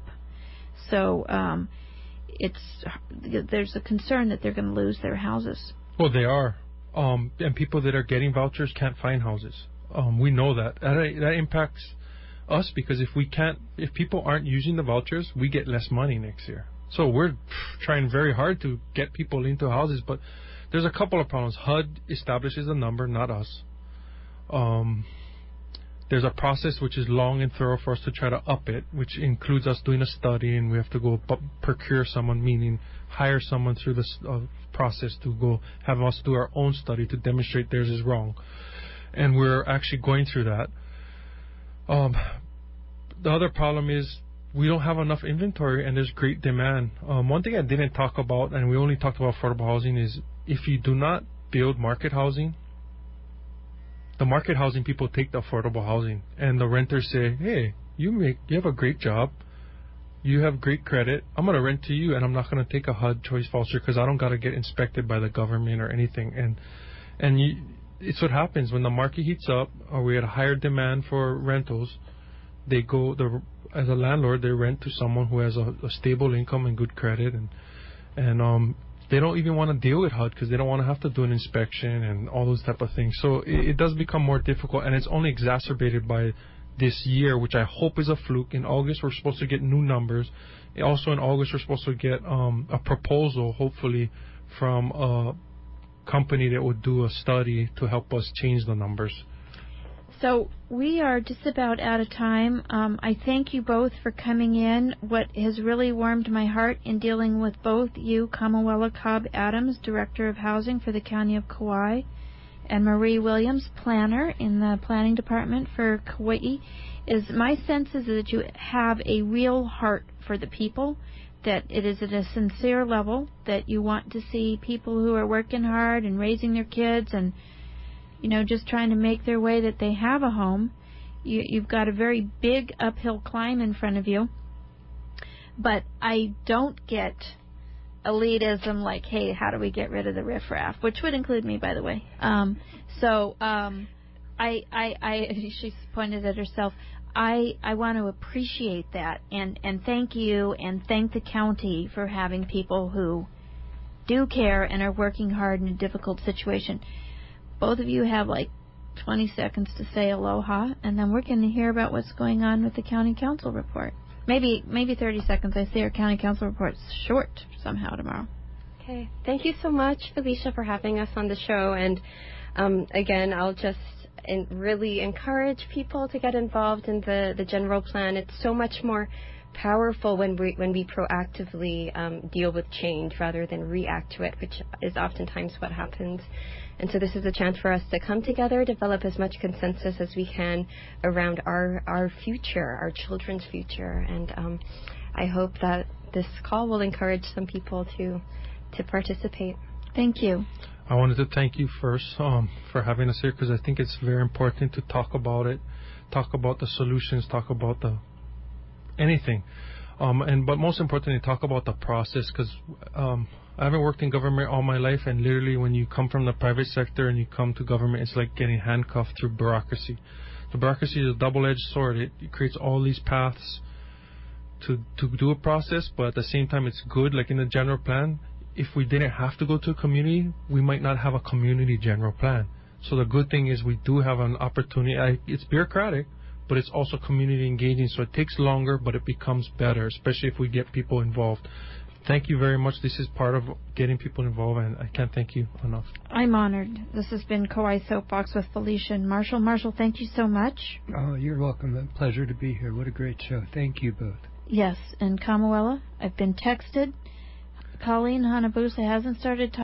So um, it's there's a concern that they're going to lose their houses. Well, they are. Um, and people that are getting vouchers can't find houses. Um, we know that. That, that impacts us, because if we can't, if people aren't using the vouchers, we get less money next year. So we're trying very hard to get people into houses, but there's a couple of problems. H U D establishes a number, not us. Um, there's a process which is long and thorough for us to try to up it, which includes us doing a study, and we have to go p- procure someone, meaning hire someone through this uh, process to go have us do our own study to demonstrate theirs is wrong. And we're actually going through that. Um, the other problem is we don't have enough inventory, and there's great demand. Um, one thing I didn't talk about, and we only talked about affordable housing, is if you do not build market housing, the market housing people take the affordable housing, and the renters say, hey, you make you have a great job, you have great credit, I'm going to rent to you, and I'm not going to take a H U D choice voucher because I don't got to get inspected by the government or anything. And and you, it's what happens when the market heats up, or we had a higher demand for rentals. They go the as a landlord, they rent to someone who has a, a stable income and good credit, and and um they don't even want to deal with H U D because they don't want to have to do an inspection and all those type of things. So it, it does become more difficult, and it's only exacerbated by this year, which I hope is a fluke. In August, we're supposed to get new numbers. Also in August, we're supposed to get um, a proposal, hopefully, from a company that would do a study to help us change the numbers. So we are just about out of time. Um, I thank you both for coming in. What has really warmed my heart in dealing with both you, Kamuela Cobb Adams, Director of Housing for the County of Kauai, and Marie Williams, Planner in the Planning Department for Kauai, is my sense is that you have a real heart for the people, that it is at a sincere level, that you want to see people who are working hard and raising their kids and you know, just trying to make their way, that they have a home. You, you've got a very big uphill climb in front of you. But I don't get elitism like, hey, how do we get rid of the riffraff? Which would include me, by the way. Um, so um, I, I, I, she's pointed at herself. I, I want to appreciate that and, and thank you and thank the county for having people who do care and are working hard in a difficult situation. Both of you have like twenty seconds to say aloha, and then we're going to hear about what's going on with the county council report. Maybe maybe thirty seconds. I see our county council report's short somehow tomorrow. Okay. Thank you so much, Felicia, for having us on the show. And um, again, I'll just in, really encourage people to get involved in the, the general plan. It's so much more powerful when we when we proactively um, deal with change rather than react to it, which is oftentimes what happens. And so this is a chance for us to come together, develop as much consensus as we can around our, our future, our children's future. And um, I hope that this call will encourage some people to to participate. Thank you. I wanted to thank you first um, for having us here, because I think it's very important to talk about it, talk about the solutions, talk about the anything. Um, and but most importantly, talk about the process, because um, I haven't worked in government all my life, and literally when you come from the private sector and you come to government, it's like getting handcuffed through bureaucracy. The bureaucracy is a double-edged sword. It, it creates all these paths to to do a process, but at the same time, it's good. Like in the general plan, if we didn't have to go to a community, we might not have a community general plan. So the good thing is we do have an opportunity. I, it's bureaucratic, but it's also community engaging, so it takes longer, but it becomes better, especially if we get people involved. Thank you very much. This is part of getting people involved, and I can't thank you enough. I'm honored. This has been Kauai Soapbox with Felicia and Marshall. Marshall, thank you so much. Oh, you're welcome. A pleasure to be here. What a great show. Thank you both. Yes, and Kamuela, I've been texted. Colleen Hanabusa hasn't started talking.